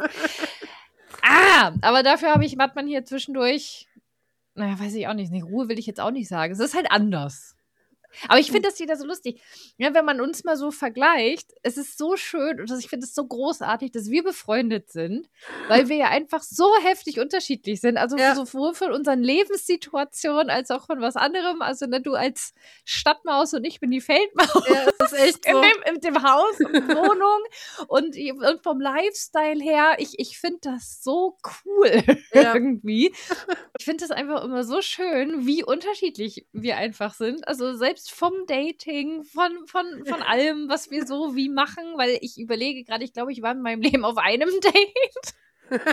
Aber dafür hat man hier zwischendurch, naja, weiß ich auch nicht, Ruhe will ich jetzt auch nicht sagen. Es ist halt anders. Aber ich finde das wieder so lustig. Ja, wenn man uns mal so vergleicht, es ist so schön und ich finde es so großartig, dass wir befreundet sind, weil wir ja einfach so heftig unterschiedlich sind. Also sowohl von unseren Lebenssituationen als auch von was anderem. Also du als Stadtmaus und ich bin die Feldmaus. Ja, das ist echt so. In dem Haus und Wohnung und vom Lifestyle her. Ich finde das so cool irgendwie. Ich finde das einfach immer so schön, wie unterschiedlich wir einfach sind. Also selbst vom Dating, von allem, was wir so wie machen, weil ich überlege gerade, ich glaube, ich war in meinem Leben auf einem Date.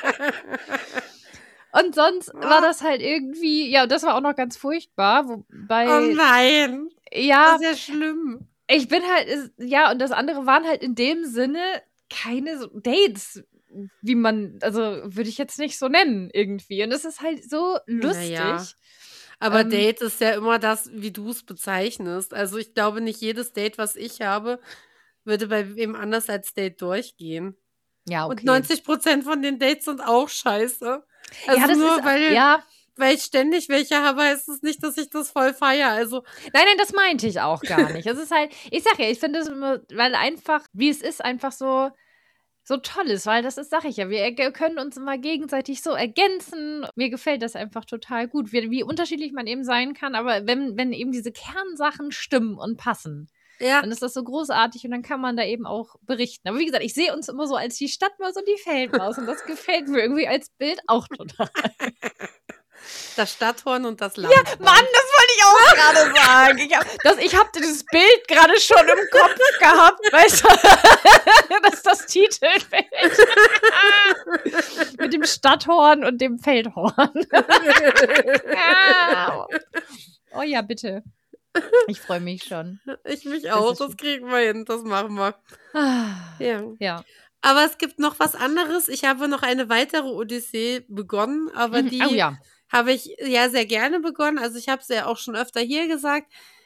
Und sonst war das halt irgendwie, ja, das war auch noch ganz furchtbar. Wobei, oh nein, ja, das ist ja schlimm. Ich bin halt, ja, und das andere waren halt in dem Sinne keine so Dates, wie man, also würde ich jetzt nicht so nennen irgendwie. Und es ist halt so lustig. Naja. Aber Date ist ja immer das, wie du es bezeichnest. Also ich glaube, nicht jedes Date, was ich habe, würde bei wem anders als Date durchgehen. Ja, okay. Und 90% von den Dates sind auch scheiße. Also ja, das nur ist, weil ich ständig welche habe, heißt es nicht, dass ich das voll feiere. Also nein, das meinte ich auch gar nicht. Es ist halt, ich sag ja, ich finde es immer, weil einfach, wie es ist, einfach so toll ist, weil das ist, sag ich ja, wir können uns immer gegenseitig so ergänzen. Mir gefällt das einfach total gut, wie unterschiedlich man eben sein kann, aber wenn eben diese Kernsachen stimmen und passen, dann ist das so großartig und dann kann man da eben auch berichten. Aber wie gesagt, ich sehe uns immer so als die Stadtmaus und die Feldmaus und das gefällt mir irgendwie als Bild auch total. Das Stadthorn und das Lamm. Ja, Mann, das wollte ich auch gerade sagen. Ich hab dieses Bild gerade schon im Kopf gehabt, weißt du? Das ist das Titelbild. Mit dem Stadthorn und dem Feldhorn. Oh ja, bitte. Ich freue mich schon. Ich mich auch, das kriegen wir hin, das machen wir. Ja. Aber es gibt noch was anderes. Ich habe noch eine weitere Odyssee begonnen, aber die habe ich ja sehr gerne begonnen. Also ich habe es ja auch schon öfter hier gesagt.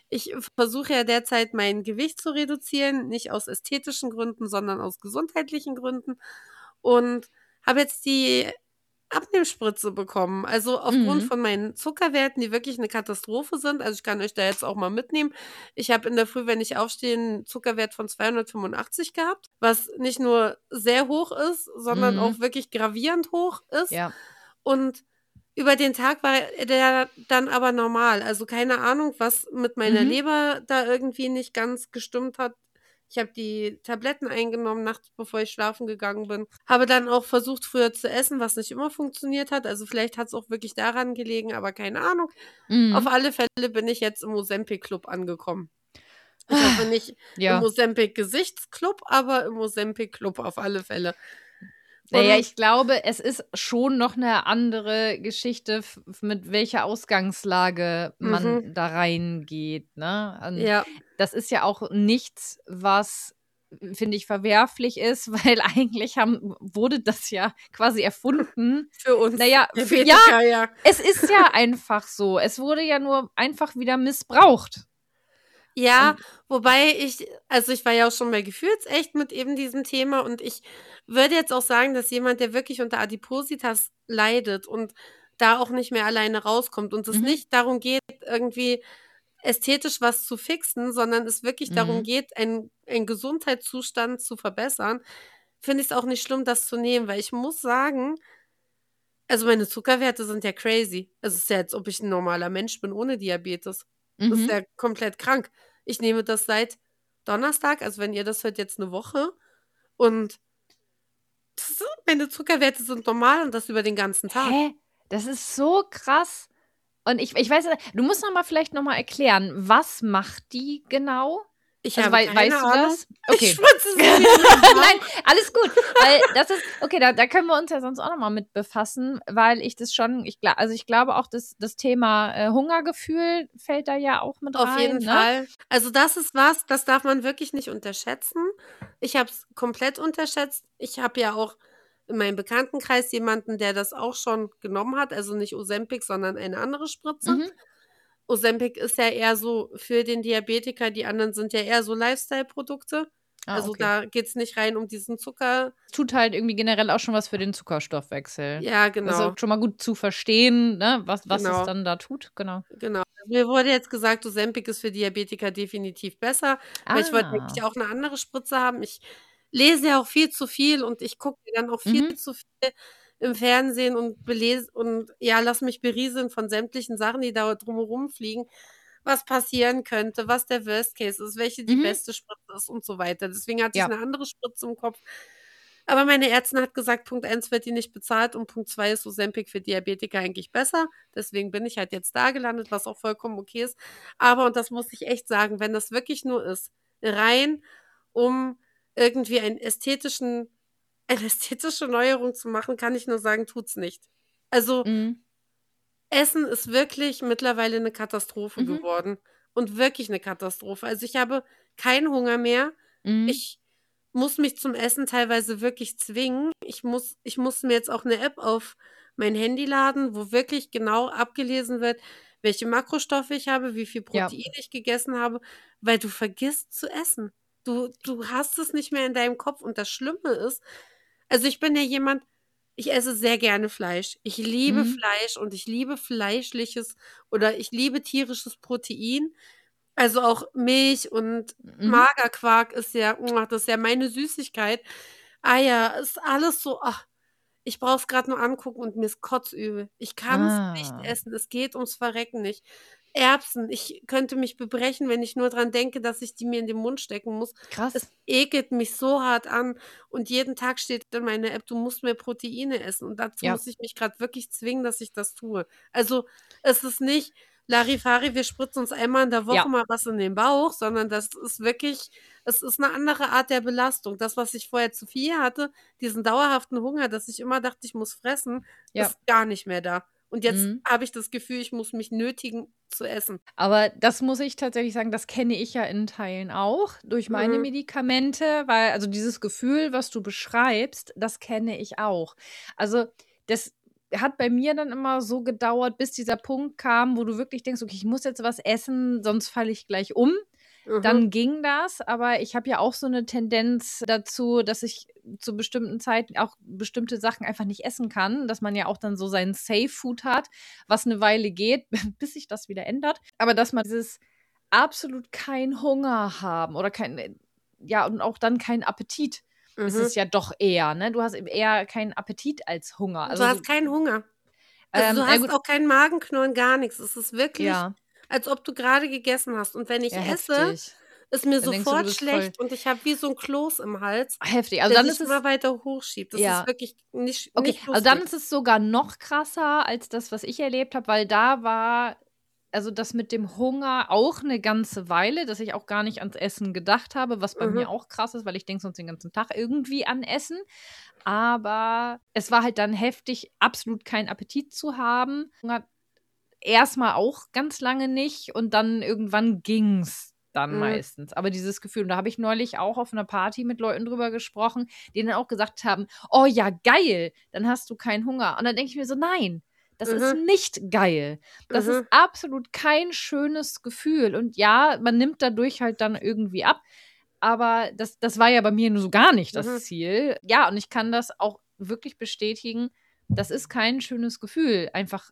ich versuche ja derzeit mein Gewicht zu reduzieren, nicht aus ästhetischen Gründen, sondern aus gesundheitlichen Gründen und habe jetzt die Abnehmspritze bekommen. Also aufgrund Mhm. von meinen Zuckerwerten, die wirklich eine Katastrophe sind. Also, ich kann euch da jetzt auch mal mitnehmen. Ich habe in der Früh, wenn ich aufstehe, 'n Zuckerwert von 285 gehabt, was nicht nur sehr hoch ist, sondern Mhm. auch wirklich gravierend hoch ist. Ja. Und über den Tag war der dann aber normal. Also, keine Ahnung, was mit meiner Mhm. Leber da irgendwie nicht ganz gestimmt hat. Ich habe die Tabletten eingenommen nachts, bevor ich schlafen gegangen bin. Habe dann auch versucht, früher zu essen, was nicht immer funktioniert hat. Also, vielleicht hat's auch wirklich daran gelegen, aber keine Ahnung. Auf Mhm. alle Fälle bin ich jetzt im Ozempic-Club angekommen. Ich hoffe nicht im Ja. Ozempic-Gesichtsclub, aber im Ozempic-Club auf alle Fälle. Naja, Und ich glaube, es ist schon noch eine andere Geschichte, mit welcher Ausgangslage man mhm, da reingeht, ne? ja. Das ist ja auch nichts, was, finde ich, verwerflich ist, weil eigentlich wurde das ja quasi erfunden. Für uns Naja, ja, Diabetiker, ja. es ist ja einfach so. Es wurde ja nur einfach wieder missbraucht. Ja, Und wobei ich war ja auch schon bei Gefühlsecht mit eben diesem Thema und ich würde jetzt auch sagen, dass jemand, der wirklich unter Adipositas leidet und da auch nicht mehr alleine rauskommt und es mhm, nicht darum geht, irgendwie ästhetisch was zu fixen, sondern es wirklich darum mhm, geht, einen Gesundheitszustand zu verbessern, finde ich es auch nicht schlimm, das zu nehmen, weil ich muss sagen, also meine Zuckerwerte sind ja crazy. Es ist ja, als ob ich ein normaler Mensch bin ohne Diabetes. Das ist mhm. ja komplett krank. Ich nehme das seit Donnerstag, also wenn ihr das hört, jetzt eine Woche und meine Zuckerwerte sind normal und das über den ganzen Tag. Hä? Das ist so krass. Und ich weiß du musst vielleicht noch mal erklären, was macht die genau? Ich Also, habe keine weißt du Ahnung. das? Ich Okay. spritze sie mir in den Nein, Bauch. alles gut, weil das ist okay, da können wir uns ja sonst auch noch mal mit befassen, weil ich das schon ich glaube auch, das Thema, Hungergefühl fällt da ja auch mit Auf rein, jeden ne? Fall. Also, das ist was, das darf man wirklich nicht unterschätzen. Ich habe es komplett unterschätzt. Ich habe ja auch in meinem Bekanntenkreis jemanden, der das auch schon genommen hat, also nicht Ozempic, sondern eine andere Spritze. Mhm. Ozempic ist ja eher so für den Diabetiker, die anderen sind ja eher so Lifestyle-Produkte. Ah, Also, okay. da geht's nicht rein um diesen Zucker. Es tut halt irgendwie generell auch schon was für den Zuckerstoffwechsel. Ja, Das ist genau, schon mal gut zu verstehen, ne, was es genau, dann da tut, genau. genau. Also, mir wurde jetzt gesagt, Ozempic ist für Diabetiker definitiv besser, weil ich wollte Ah. eigentlich auch 'ne andere Spritze haben. Ich lese ja auch viel zu viel und ich gucke mir dann auch viel Mhm. zu viel im Fernsehen und belese und, ja, lasse mich berieseln von sämtlichen Sachen, die da drumherum fliegen, was passieren könnte, was der Worst Case ist, welche die Mhm. beste Spritze ist und so weiter. Deswegen hatte ich Ja. 'ne andere Spritze im Kopf. Aber meine Ärztin hat gesagt, Punkt 1 wird die nicht bezahlt und Punkt 2 ist Ozempic für Diabetiker eigentlich besser. Deswegen bin ich halt jetzt da gelandet, was auch vollkommen okay ist. Aber, und das muss ich echt sagen, wenn das wirklich nur ist, rein um irgendwie eine ästhetische Neuerung zu machen, kann ich nur sagen, tut's nicht. Also, Mhm. Essen ist wirklich mittlerweile 'ne Katastrophe Mhm. geworden und wirklich 'ne Katastrophe. Also, ich habe keinen Hunger mehr. Mhm. Ich muss mich zum Essen teilweise wirklich zwingen. Ich muss mir jetzt auch 'ne App auf mein Handy laden, wo wirklich genau abgelesen wird, welche Makrostoffe ich habe, wie viel Ja. Protein ich gegessen habe, weil du vergisst zu essen. Du hast es nicht mehr in deinem Kopf und das Schlimme ist, also, ich bin ja jemand, ich esse sehr gerne Fleisch. Ich liebe Mhm. Fleisch und ich liebe fleischliches oder ich liebe tierisches Protein. Also, auch Milch und Mhm. Magerquark ist ja das ist ja meine Süßigkeit. Eier, ist alles so, ich brauche es grad nur angucken und mir ist kotzübel. Ich kann's nicht Ah, essen. Es geht ums Verrecken nicht. Erbsen, ich könnte mich bebrechen, wenn ich nur dran denke, dass ich die mir in den Mund stecken muss. Es krass. ekelt mich so hart an und jeden Tag steht in meiner App: „Du musst mehr Proteine essen." Und dazu Ja. muss ich mich grad wirklich zwingen, dass ich das tue. Also, es ist nicht Larifari, wir spritzen uns einmal in der Woche Ja. mal was in den Bauch, sondern das ist wirklich, es ist 'ne andere Art der Belastung. Das, was ich vorher zu viel hatte, diesen dauerhaften Hunger, dass ich immer dachte, ich muss fressen, Ja. ist gar nicht mehr da. Und jetzt Mhm. habe ich das Gefühl, ich muss mich nötigen zu essen. Aber das muss ich tatsächlich sagen, das kenne ich ja in Teilen auch durch meine Mhm. Medikamente, weil dieses Gefühl, was du beschreibst, das kenne ich auch. Also, das hat bei mir dann immer so gedauert, bis dieser Punkt kam, wo du wirklich denkst, okay, ich muss jetzt was essen, sonst falle ich gleich um. Dann ging das, aber ich habe ja auch so eine Tendenz dazu, dass ich zu bestimmten Zeiten auch bestimmte Sachen einfach nicht essen kann, dass man ja auch dann so sein Safe Food hat, was eine Weile geht, bis sich das wieder ändert. Aber dass man dieses absolut keinen Hunger haben oder und auch dann keinen Appetit. Ist es ja doch eher, ne? Du hast eben eher keinen Appetit als Hunger. Du hast keinen Hunger. Also du hast auch keinen Magenknurren, gar nichts. Es ist wirklich, als ob du gerade gegessen hast. Und wenn ich esse, ist mir Dann sofort schlecht und ich habe wie so ein Kloß im Hals, heftig. Also der dann sich ist es immer weiter hochschiebt. Das ist wirklich nicht lustig. Also dann ist es sogar noch krasser als das, was ich erlebt habe, weil da war also das mit dem Hunger auch eine ganze Weile, dass ich auch gar nicht ans Essen gedacht habe, was bei mir auch krass ist, weil ich denke sonst den ganzen Tag irgendwie an Essen. Aber es war halt dann heftig, absolut keinen Appetit zu haben. Hunger erstmal auch ganz lange nicht und dann irgendwann ging's dann meistens. Aber dieses Gefühl, und da habe ich neulich auch auf einer Party mit Leuten drüber gesprochen, die dann auch gesagt haben, oh ja, geil, dann hast du keinen Hunger. Und dann denke ich mir so, nein, das ist nicht geil. Das ist absolut kein schönes Gefühl. Und ja, man nimmt dadurch halt dann irgendwie ab. Aber das war ja bei mir nur so gar nicht das Ziel. Ja, und ich kann das auch wirklich bestätigen. Das ist kein schönes Gefühl. Einfach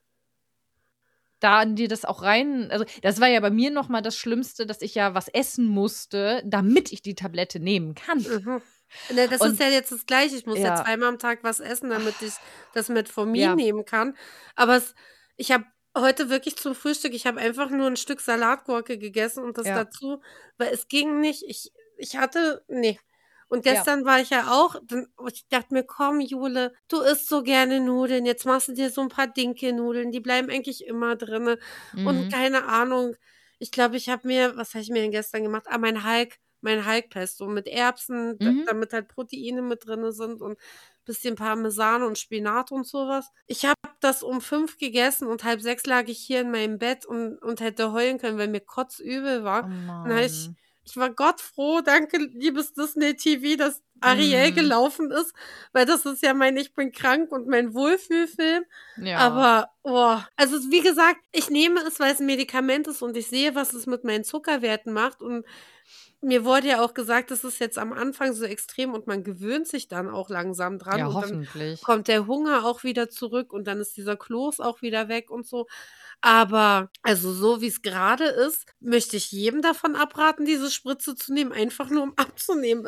da an dir das auch rein. Also, das war ja bei mir noch mal das Schlimmste, dass ich ja was essen musste, damit ich die Tablette nehmen kann. Ne, das ist ja jetzt das Gleiche. Ich muss ja zweimal am Tag was essen, damit ich das Metformin nehmen kann. Aber ich habe heute wirklich zum Frühstück ich habe einfach nur ein Stück Salatgurke gegessen und das dazu, weil es ging nicht. Ich hatte ne. Und gestern war ich ja auch ich dachte mir: „Komm, Jule, du isst so gerne Nudeln. Jetzt machst du dir so ein paar Dinkelnudeln, die bleiben eigentlich immer drinne." Und keine Ahnung, ich glaube, was habe ich mir denn gestern gemacht? Mein Halkpesto mit Erbsen, damit halt Proteine mit drinne sind und bisschen Parmesan und Spinat und sowas. Ich habe das um 5 gegessen und 5:30 lag ich hier in meinem Bett und hätte heulen können, weil mir kotzübel war. Oh Dann habe Mann. ich war Gott froh, danke, liebes Disney TV, dass Ariel gelaufen ist, weil das ist ja mein Ich bin krank und mein Wohlfühlfilm. Ja. Aber, also wie gesagt, ich nehme es, weil es 'n Medikament ist und ich sehe, was es mit meinen Zuckerwerten macht und mir wurde ja auch gesagt, das ist jetzt am Anfang so extrem und man gewöhnt sich dann auch langsam dran Ja, und dann hoffentlich. kommt der Hunger auch wieder zurück und dann ist dieser Kloß auch wieder weg und so. Aber also so wie es gerade ist, möchte ich jedem davon abraten, diese Spritze zu nehmen, einfach nur um abzunehmen.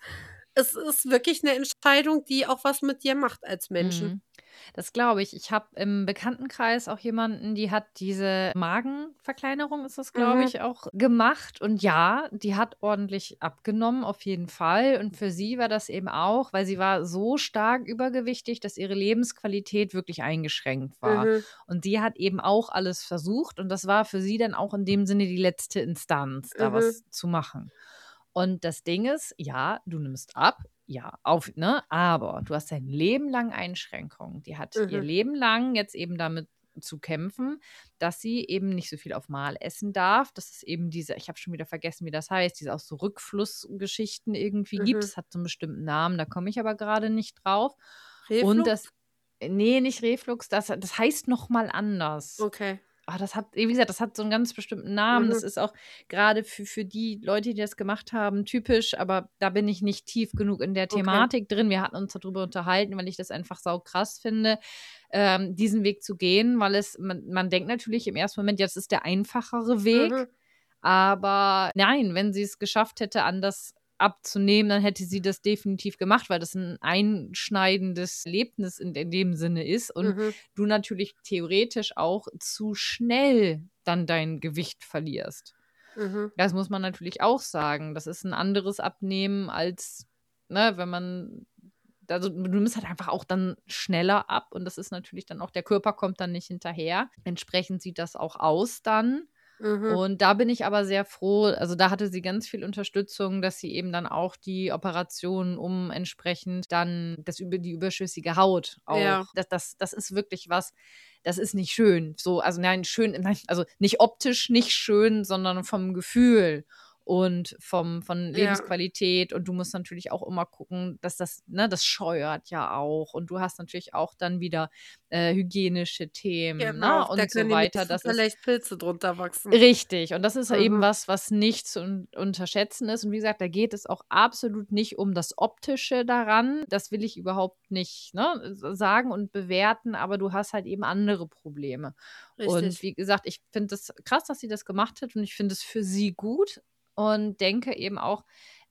Es ist wirklich eine Entscheidung, die auch was mit dir macht als Menschen. Mhm. Das glaube ich. Ich habe im Bekanntenkreis auch jemanden, die hat diese Magenverkleinerung, ist das, glaube ich, auch gemacht. Und ja, die hat ordentlich abgenommen, auf jeden Fall. Und für sie war das eben auch, weil sie war so stark übergewichtig, dass ihre Lebensqualität wirklich eingeschränkt war. Und sie hat eben auch alles versucht. Und das war für sie dann auch in dem Sinne die letzte Instanz, da was zu machen. Und das Ding ist, ja, du nimmst ab, ja, ne? Aber du hast dein Leben lang Einschränkungen. Die hat ihr Leben lang jetzt eben damit zu kämpfen, dass sie eben nicht so viel auf Mal essen darf. Das ist eben ich habe schon wieder vergessen, wie das heißt, diese auch so Rückflussgeschichten irgendwie gibt. Das hat so einen bestimmten Namen, da komme ich aber gerade nicht drauf. Und Reflux? nee, nicht Reflux, das heißt noch mal anders. Okay. Das hat, wie gesagt, das hat so einen ganz bestimmten Namen. Das ist auch gerade für die Leute, die das gemacht haben, typisch, aber da bin ich nicht tief genug in der Thematik drin. Wir hatten uns darüber unterhalten, weil ich das einfach saukrass finde, diesen Weg zu gehen, weil man denkt natürlich im ersten Moment, ja, das ist der einfachere Weg. Aber nein, wenn sie es geschafft hätte, anders abzunehmen, dann hätte sie das definitiv gemacht, weil das ein einschneidendes Erlebnis in dem Sinne ist und du natürlich theoretisch auch zu schnell dann dein Gewicht verlierst. Das muss man natürlich auch sagen. Das ist ein anderes Abnehmen als, ne, wenn man, also du nimmst halt einfach auch dann schneller ab und das ist natürlich dann auch, der Körper kommt dann nicht hinterher. Entsprechend sieht das auch aus dann. Und da bin ich aber sehr froh, also da hatte sie ganz viel Unterstützung, dass sie eben dann auch die Operationen entsprechend dann die überschüssige Haut auch, Ja. das ist wirklich was, das ist nicht schön. So, also nein, schön, nein, also nicht optisch nicht schön, sondern vom Gefühl. und von Ja. Lebensqualität. Und du musst natürlich auch immer gucken, dass das, ne, das scheuert ja auch. Und du hast natürlich auch dann wieder hygienische Themen, Genau, ne, da und so können nämlich weiter. Das super ist leicht Pilze drunter wachsen. richtig. Und das ist eben Mhm. was nicht zu unterschätzen ist. Und wie gesagt, da geht es auch absolut nicht um das Optische daran. Das will ich überhaupt nicht, ne, sagen und bewerten, aber du hast halt eben andere Probleme. Und Richtig. wie gesagt, ich finde es krass, dass sie das gemacht hat und ich finde es für sie gut und denke eben auch,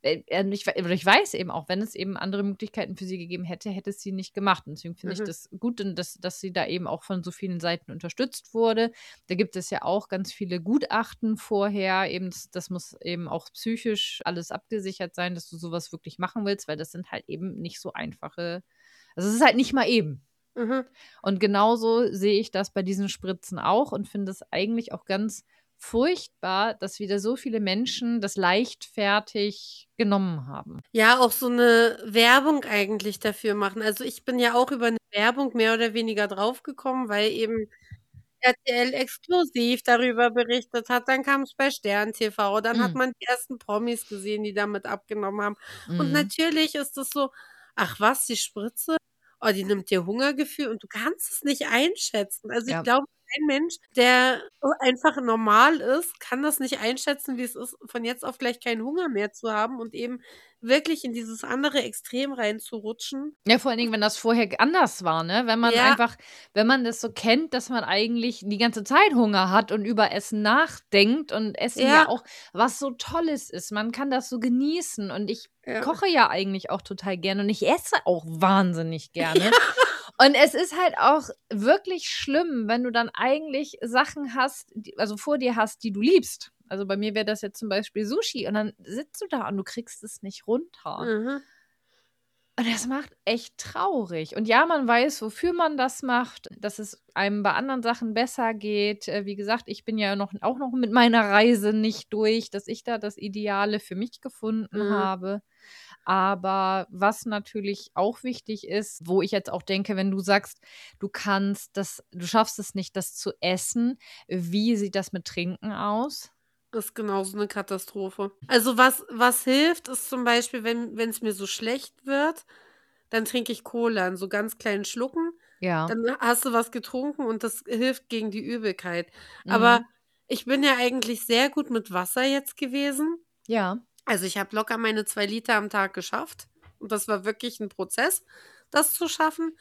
ich weiß eben auch, wenn es eben andere Möglichkeiten für sie gegeben hätte, hätte es sie nicht gemacht. Und deswegen finde ich Mhm. das gut, dass sie da eben auch von so vielen Seiten unterstützt wurde. Da gibt es ja auch ganz viele Gutachten vorher. Eben, das muss eben auch psychisch alles abgesichert sein, dass du sowas wirklich machen willst, weil das sind halt eben nicht so einfache. Also es ist halt nicht mal eben. Mhm. Und genauso sehe ich das bei diesen Spritzen auch und finde es eigentlich auch ganz furchtbar, dass wieder so viele Menschen das leichtfertig genommen haben. Ja, auch so eine Werbung eigentlich dafür machen. Also, ich bin ja auch über eine Werbung mehr oder weniger draufgekommen, weil eben RTL exklusiv darüber berichtet hat. Dann kam's bei Stern TV, dann hat Mhm. man die ersten Promis gesehen, die damit abgenommen haben. Und Mhm. natürlich ist es so: „Ach was, die Spritze? Oh, die nimmt dir Hungergefühl“, und du kannst es nicht einschätzen. Also, ich Ja. glaube, kein Mensch, der einfach normal ist, kann das nicht einschätzen, wie es ist, von jetzt auf gleich keinen Hunger mehr zu haben und eben wirklich in dieses andere Extrem reinzurutschen. Ja, vor allen Dingen, wenn das vorher anders war, ne? Ja, Wenn man das so kennt, dass man eigentlich die ganze Zeit Hunger hat und über Essen nachdenkt und Essen ja ja, auch was so Tolles ist. Man kann das so genießen und ich ja. koche ja eigentlich auch total gerne und ich esse auch wahnsinnig Ja, gerne. Und es ist halt auch wirklich schlimm, wenn du dann eigentlich Sachen hast, also vor dir hast, die du liebst. Also bei mir wäre das jetzt zum Beispiel Sushi und dann sitzt du da und du kriegst es nicht runter. mhm, Und das macht echt traurig. Und ja, man weiß, wofür man das macht, dass es einem bei anderen Sachen besser geht. Wie gesagt, ich bin ja auch noch mit meiner Reise nicht durch, dass ich da das Ideale für mich gefunden mhm. habe. Aber was natürlich auch wichtig ist, wo ich jetzt auch denke, wenn du sagst, du schaffst es nicht, das zu essen, wie sieht das mit Trinken aus? Ist genauso 'ne Katastrophe. Also, was hilft, ist zum Beispiel, wenn's mir so schlecht wird, dann trinke ich Cola in so ganz kleinen Schlucken. Ja. Dann hast du was getrunken und das hilft gegen die Übelkeit. Aber Mhm. ich bin ja eigentlich sehr gut mit Wasser jetzt gewesen. Ja. Also, ich habe locker meine 2 Liter am Tag geschafft und das war wirklich 'n Prozess, das zu schaffen.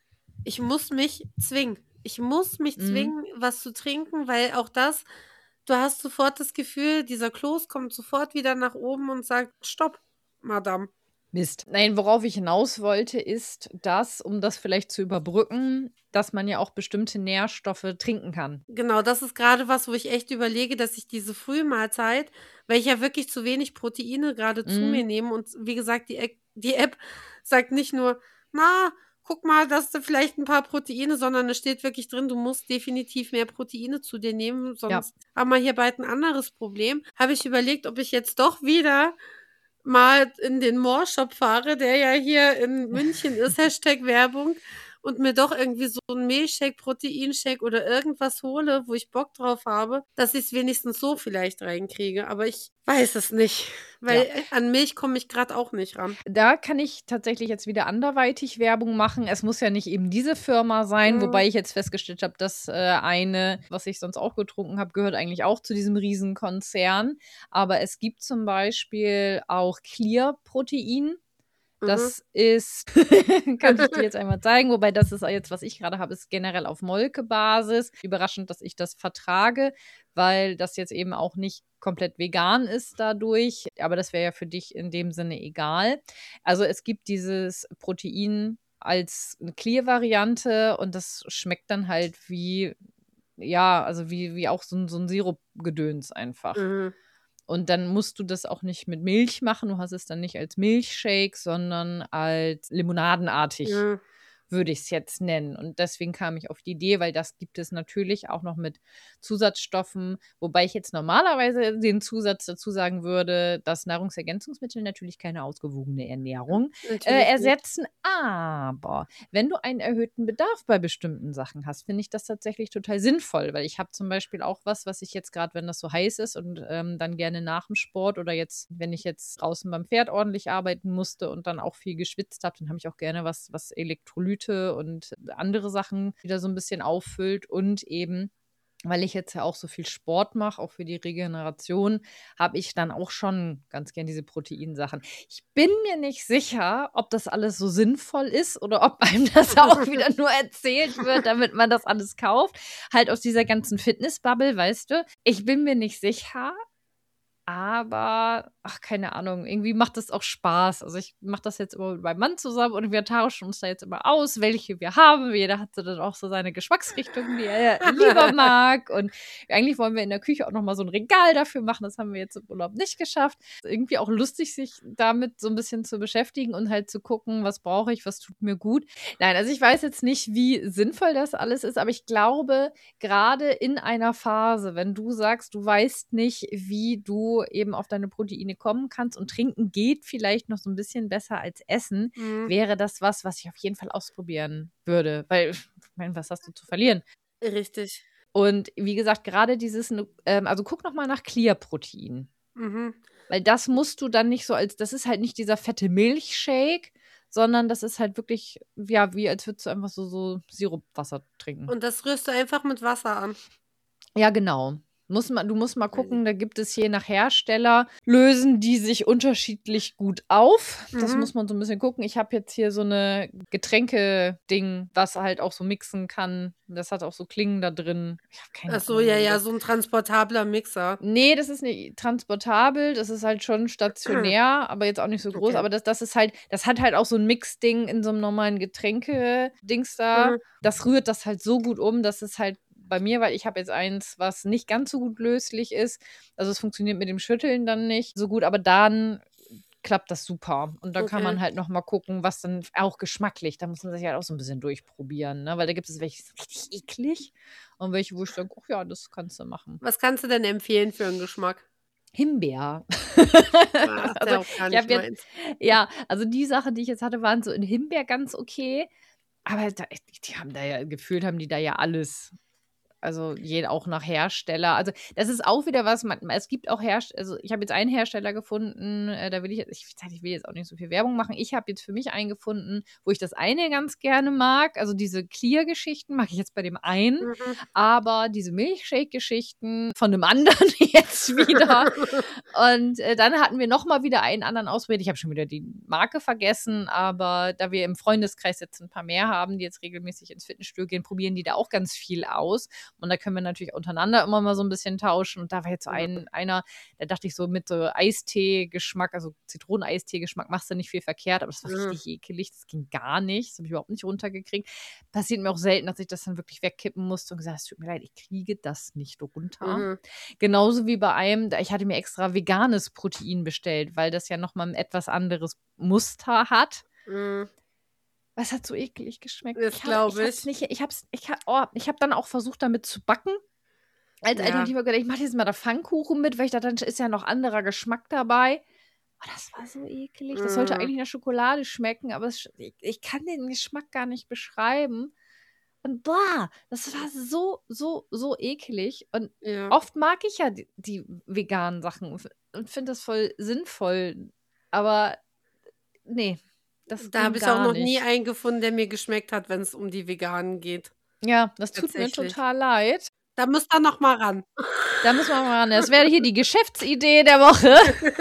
Ich muss mich zwingen. Ich muss mich Mhm. zwingen, was zu trinken, weil auch das, du hast sofort das Gefühl, dieser Kloß kommt sofort wieder nach oben und sagt: „Stopp, Madame.“ Mist. Nein, worauf ich hinaus wollte, ist, um das vielleicht zu überbrücken, dass man ja auch bestimmte Nährstoffe trinken kann. Genau, das ist grade was, wo ich echt überlege, dass ich diese Frühmahlzeit, weil ich ja wirklich zu wenig Proteine grade zu mir Mhm. nehme, und wie gesagt, die App sagt nicht nur: „Na, guck mal, dass du vielleicht 'n paar Proteine“, sondern es steht wirklich drin, du musst definitiv mehr Proteine zu dir nehmen, Ja. sonst haben wir hier bald 'n anderes Problem. Habe ich überlegt, ob ich jetzt doch wieder mal in den More-Shop fahre, der ja hier in München ist, Hashtag Werbung, und mir doch irgendwie so 'n Milchshake, Proteinshake oder irgendwas hole, wo ich Bock drauf habe, dass ich's wenigstens so vielleicht reinkriege. Aber ich weiß es nicht, weil, Ja. an Milch komme ich grad auch nicht ran. Da kann ich tatsächlich jetzt wieder anderweitig Werbung machen. Es muss ja nicht eben diese Firma sein, Mhm, wobei ich jetzt festgestellt habe, dass eine, was ich sonst auch getrunken habe, gehört eigentlich auch zu diesem Riesenkonzern. Aber es gibt zum Beispiel auch Clear Protein. mhm. Das ist kann ich dir jetzt einmal zeigen, wobei das ist jetzt, was ich gerade habe, ist generell auf Molkebasis. Überraschend, dass ich das vertrage, weil das jetzt eben auch nicht komplett vegan ist dadurch, aber das wäre ja für dich in dem Sinne egal. Also, es gibt dieses Protein als 'ne Clear-Variante und das schmeckt dann halt wie ja, also wie auch so 'n Sirupgedöns einfach. Mhm. Und dann musst du das auch nicht mit Milch machen. Du hast es dann nicht als Milchshake, sondern als limonadenartig. Ja. würde ich es jetzt nennen. Und deswegen kam ich auf die Idee, weil das gibt es natürlich auch noch mit Zusatzstoffen, wobei ich jetzt normalerweise den Zusatz dazu sagen würde, dass Nahrungsergänzungsmittel natürlich keine ausgewogene Ernährung Natürlich nicht. ersetzen. Aber wenn du einen erhöhten Bedarf bei bestimmten Sachen hast, finde ich das tatsächlich total sinnvoll, weil ich habe zum Beispiel auch was ich jetzt gerade, wenn das so heiß ist und dann gerne nach dem Sport oder jetzt, wenn ich jetzt draußen beim Pferd ordentlich arbeiten musste und dann auch viel geschwitzt habe, dann habe ich auch gerne was Elektrolyte und andere Sachen wieder so ein bisschen auffüllt und eben weil ich jetzt ja auch so viel Sport mache, auch für die Regeneration, habe ich dann auch schon ganz gern diese Proteinsachen. Ich bin mir nicht sicher, ob das alles so sinnvoll ist oder ob einem das auch wieder nur erzählt wird, damit man das alles kauft. Halt aus dieser ganzen Fitness-Bubble, weißt du. Ich bin mir nicht sicher, aber, ach, keine Ahnung, irgendwie macht das auch Spaß. Also ich mache das jetzt immer mit meinem Mann zusammen und wir tauschen uns da jetzt immer aus, welche wir haben. Jeder hat so dann auch so seine Geschmacksrichtung, die er lieber mag. Und eigentlich wollen wir in der Küche auch nochmal so ein Regal dafür machen. Das haben wir jetzt im Urlaub nicht geschafft. Irgendwie auch lustig, sich damit so ein bisschen zu beschäftigen und halt zu gucken, was brauche ich, was tut mir gut. Nein, also ich weiß jetzt nicht, wie sinnvoll das alles ist, aber ich glaube, gerade in einer Phase, wenn du sagst, du weißt nicht, wie du eben auf deine Proteine kommen kannst und trinken geht vielleicht noch so ein bisschen besser als essen, wäre das was ich auf jeden Fall ausprobieren würde. Weil, ich meine, was hast du zu verlieren? Richtig. Und wie gesagt, gerade dieses, also guck noch mal nach Clear-Protein. Mhm. Weil das musst du dann nicht so das ist halt nicht dieser fette Milchshake, sondern das ist halt wirklich, ja, wie als würdest du einfach so Sirupwasser trinken. Und das rührst du einfach mit Wasser an. Ja, genau. Du musst mal gucken, da gibt es je nach Hersteller, lösen die sich unterschiedlich gut auf. Das muss man so ein bisschen gucken. Ich habe jetzt hier so eine Getränke-Ding, was halt auch so mixen kann. Das hat auch so Klingen da drin. Ich habe keine Ach so, Ahnung, wie ja, das- so ein transportabler Mixer. Nee, das ist nicht transportabel, das ist halt schon stationär, aber jetzt auch nicht so groß. Okay. Aber das ist halt, das hat halt auch so ein Mixding in so einem normalen Getränke-Dings da. Das rührt das halt so gut um, dass es halt bei mir, weil ich habe jetzt eins, was nicht ganz so gut löslich ist. Also es funktioniert mit dem Schütteln dann nicht so gut, aber dann klappt das super. Und dann kann man halt noch mal gucken, was dann auch geschmacklich, da muss man sich halt auch so ein bisschen durchprobieren, ne? Weil da gibt es welche, die sind richtig eklig und welche, wo ich denke, ach ja, das kannst du machen. Was kannst du denn empfehlen für einen Geschmack? Himbeer. Ah, ist ja auch gar ich nicht habe jetzt, meins. ja, also die Sachen, die ich jetzt hatte, waren so in Himbeer ganz okay. Aber die haben da ja, gefühlt haben die da ja alles. Also auch nach Hersteller. Also das ist auch wieder was, es gibt auch Hersteller, also ich habe jetzt einen Hersteller gefunden, da will ich will jetzt auch nicht so viel Werbung machen. Ich habe jetzt für mich einen gefunden, wo ich das eine ganz gerne mag. Also diese Clear-Geschichten mag ich jetzt bei dem einen, aber diese Milchshake-Geschichten von dem anderen jetzt wieder. Und dann hatten wir nochmal wieder einen anderen ausprobiert. Ich habe schon wieder die Marke vergessen, aber da wir im Freundeskreis jetzt ein paar mehr haben, die jetzt regelmäßig ins Fitnessstudio gehen, probieren die da auch ganz viel aus. Und da können wir natürlich untereinander immer mal so ein bisschen tauschen. Und da war jetzt so einer, da dachte ich so mit so Eistee-Geschmack, also Zitronen-Eistee-Geschmack, machst du nicht viel verkehrt, aber das war richtig ekelig, das ging gar nicht, das habe ich überhaupt nicht runtergekriegt. Passiert mir auch selten, dass ich das dann wirklich wegkippen musste und gesagt, es tut mir leid, ich kriege das nicht runter. Genauso wie bei einem, ich hatte mir extra veganes Protein bestellt, weil das ja nochmal ein etwas anderes Muster hat. Was hat so eklig geschmeckt? Das glaube ich. Ich habe dann auch versucht, damit zu backen. Als Alternative gedacht, ich mache jetzt mal da Pfannkuchen mit, weil ich dachte, dann ist ja noch anderer Geschmack dabei. Oh, das war so eklig. Das sollte eigentlich nach Schokolade schmecken, aber ich kann den Geschmack gar nicht beschreiben. Und boah, das war so eklig. Und oft mag ich ja die veganen Sachen und finde das voll sinnvoll. Aber nee. Da habe ich auch noch nie einen gefunden, der mir geschmeckt hat, wenn es um die Veganen geht. Ja, das tut mir total leid. Da müsst ihr noch mal ran. Da müssen wir mal ran. Das wäre hier die Geschäftsidee der Woche.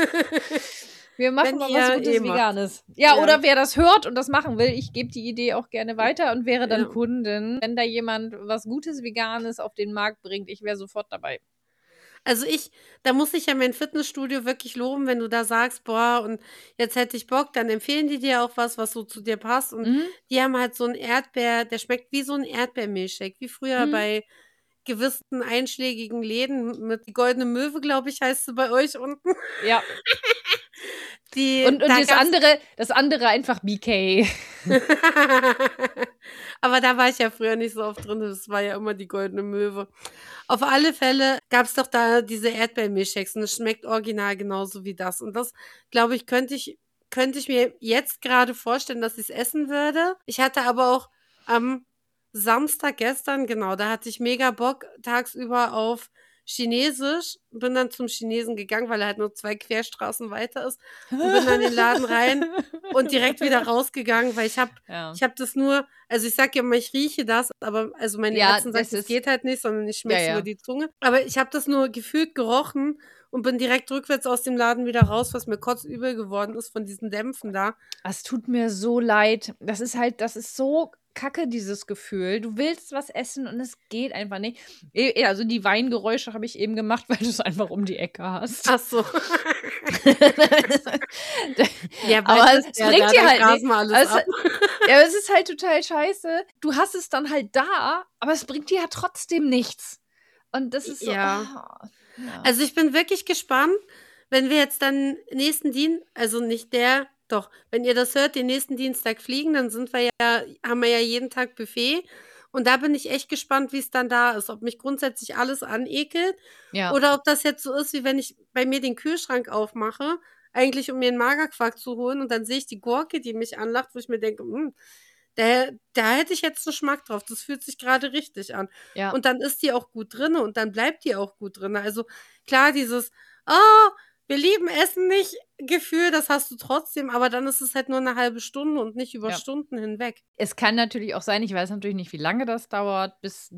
Wir machen mal was Gutes Veganes. Ja, oder wer das hört und das machen will, ich gebe die Idee auch gerne weiter und wäre dann Kundin. Wenn da jemand was Gutes Veganes auf den Markt bringt, ich wäre sofort dabei. Also da muss ich ja mein Fitnessstudio wirklich loben, wenn du da sagst, boah, und jetzt hätte ich Bock, dann empfehlen die dir auch was so zu dir passt. Und die haben halt so ein Erdbeer, der schmeckt wie so ein Erdbeermilchshake, wie früher bei gewissen einschlägigen Läden mit die Goldene Möwe, glaube ich, heißt sie bei euch unten. Ja. Die, Und da gab's das andere einfach BK. Aber da war ich ja früher nicht so oft drin. Das war ja immer die Goldene Möwe. Auf alle Fälle gab es doch da diese Erdbeermilchshakes und es schmeckt original genauso wie das. Und das, glaube ich, könnte ich mir jetzt gerade vorstellen, dass ich es essen würde. Ich hatte aber auch am Samstag gestern, genau, da hatte ich mega Bock tagsüber auf Chinesisch. Bin dann zum Chinesen gegangen, weil er halt nur 2 Querstraßen weiter ist. Und bin dann in den Laden rein und direkt wieder rausgegangen, weil ich Ja. hab das nur, also ich sag ja immer, ich rieche das, aber also meine Ja, Ärztin sagt, das das ist- geht halt nicht, sondern ich schmeck's Ja, ja. über die Zunge. Aber ich habe das nur gefühlt gerochen und bin direkt rückwärts aus dem Laden wieder raus, was mir kotzübel geworden ist von diesen Dämpfen da. Es tut mir so leid. Das ist so kacke, dieses Gefühl. Du willst was essen und es geht einfach nicht. Also die Weingeräusche habe ich eben gemacht, weil du es einfach um die Ecke hast. Ach so. Ja, Aber bald es ist ja bringt da, dir dann halt grasen nicht. wir alles Also, ab. ja, es ist halt total scheiße. Du hast es dann halt da, aber es bringt dir ja trotzdem nichts. Und das ist so. Ja. Ja. Also ich bin wirklich gespannt, wenn wir jetzt dann nächsten Dienstag, also nicht der, doch, wenn ihr das hört, den nächsten Dienstag fliegen, dann haben wir ja jeden Tag Buffet. Und da bin ich echt gespannt, wie es dann da ist. Ob mich grundsätzlich alles anekelt Ja. oder ob das jetzt so ist, wie wenn ich bei mir den Kühlschrank aufmache, eigentlich um mir einen Magerquark zu holen und dann sehe ich die Gurke, die mich anlacht, wo ich mir denke, da hätte ich jetzt einen Geschmack drauf. Das fühlt sich gerade richtig an. Ja. Und dann ist die auch gut drinne und dann bleibt die auch gut drinne. Also klar, dieses, oh, wir lieben Essen nicht, Gefühl, das hast du trotzdem, aber dann ist es halt nur eine halbe Stunde und nicht über Ja. Stunden hinweg. Es kann natürlich auch sein, ich weiß natürlich nicht, wie lange das dauert, bis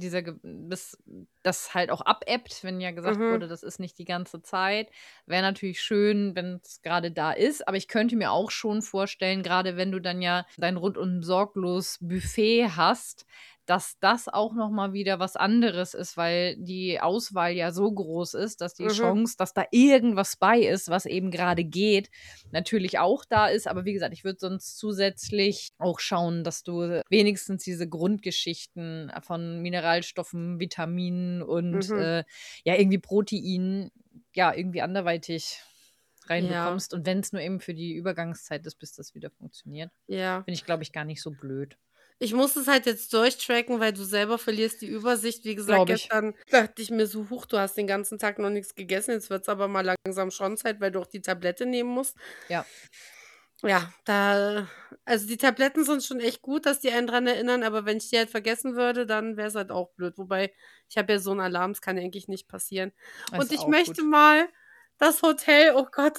das halt auch abebbt, wenn ja gesagt Mhm. wurde, das ist nicht die ganze Zeit. Wäre natürlich schön, wenn es gerade da ist, aber ich könnte mir auch schon vorstellen, gerade wenn du dann ja dein rundum sorglos Buffet hast, dass das auch noch mal wieder was anderes ist, weil die Auswahl ja so groß ist, dass die Mhm. Chance, dass da irgendwas bei ist, was eben gerade geht, natürlich auch da ist. Aber wie gesagt, ich würde sonst zusätzlich auch schauen, dass du wenigstens diese Grundgeschichten von Mineralstoffen, Vitaminen und Mhm. ja, irgendwie Proteinen, ja, irgendwie anderweitig Ja, reinbekommst. Und wenn es nur eben für die Übergangszeit ist, bis das wieder funktioniert, ja. finde ich, glaube ich, gar nicht so blöd. Ich muss es halt jetzt durchtracken, weil du selber verlierst die Übersicht. Wie gesagt, Glaube ich. gestern dachte ich mir so, huch, du hast den ganzen Tag noch nichts gegessen. Jetzt wird es aber mal langsam schon Zeit, weil du auch die Tablette nehmen musst. Ja. Ja, also die Tabletten sind schon echt gut, dass die einen dran erinnern, aber wenn ich die halt vergessen würde, dann wäre es halt auch blöd. Wobei, ich habe ja so einen Alarm, das kann ja eigentlich nicht passieren. Das Und ist ich auch möchte gut. mal das Hotel, oh Gott,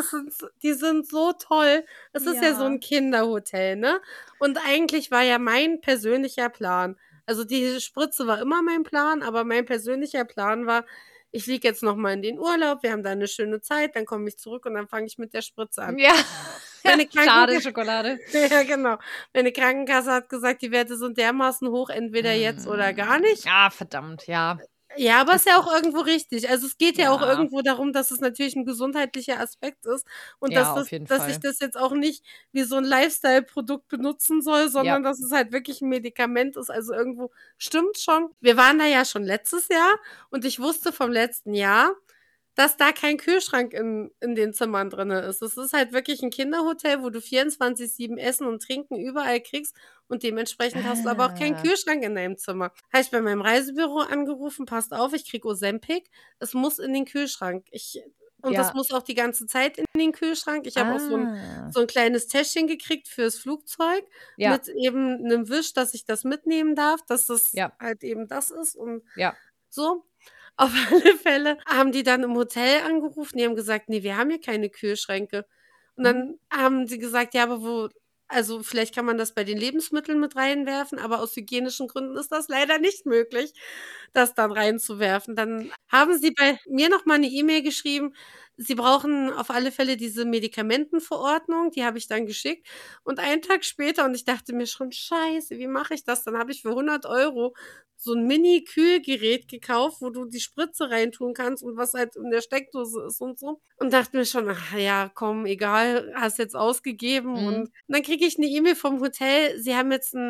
die sind so toll. Es ist ja so Ja. ein Kinderhotel, ne? Und eigentlich war ja mein persönlicher Plan, also die Spritze war immer mein Plan, aber mein persönlicher Plan war, ich fliege jetzt noch mal in den Urlaub, wir haben da eine schöne Zeit, dann komme ich zurück und dann fange ich mit der Spritze an. Ja. Meine Schade Schokolade. Ja, genau. Meine Krankenkasse hat gesagt, die Werte sind dermaßen hoch, entweder jetzt oder gar nicht. Ah, verdammt, ja. Ja, aber ist ja auch irgendwo richtig. Also es geht ja auch Ja. irgendwo darum, dass es natürlich ein gesundheitlicher Aspekt ist und Ja, auf jeden dass ich Fall. das jetzt auch nicht wie so ein Lifestyle-Produkt benutzen soll, Ja. sondern dass es halt wirklich ein Medikament ist. Also irgendwo stimmt schon. Wir waren da ja schon letztes Jahr und ich wusste vom letzten Jahr, dass da kein Kühlschrank in den Zimmern drinne ist. Es ist halt wirklich ein Kinderhotel, wo du 24/7 Essen und Trinken überall kriegst und dementsprechend hast du aber auch keinen Ah. Kühlschrank in deinem Zimmer. Habe ich bei meinem Reisebüro angerufen, passt auf, ich krieg Ozempic, es muss in den Kühlschrank. Und das Ja. muss auch die ganze Zeit in den Kühlschrank. Ich habe auch so Ah. ein kleines Täschchen gekriegt fürs Flugzeug Ja. mit eben 'nem Wisch, dass ich das mitnehmen darf, dass das Ja. halt eben das ist und Ja. so. Auf alle Fälle haben die dann im Hotel angerufen, die haben gesagt: „Ne, wir haben hier keine Kühlschränke.“ Und Mhm. dann haben sie gesagt: „Ja, aber also, vielleicht kann man das bei den Lebensmitteln mit reinwerfen, aber aus hygienischen Gründen ist das leider nicht möglich, das dann reinzuwerfen.“ Dann haben sie bei mir noch mal 'ne E-Mail geschrieben, sie brauchen auf alle Fälle diese Medikamentenverordnung, die habe ich dann geschickt. Und einen Tag später und ich dachte mir schon: „Scheiße, wie mache ich das?“ Dann habe ich für 100 € so 'n Mini-Kühlgerät gekauft, wo du die Spritze reintun kannst und was halt in der Steckdose ist und so. Und dachte mir schon: „Ach ja, komm, egal, hast jetzt ausgegeben.“ Mhm. Und dann kriege ich 'ne E-Mail vom Hotel, sie haben jetzt 'n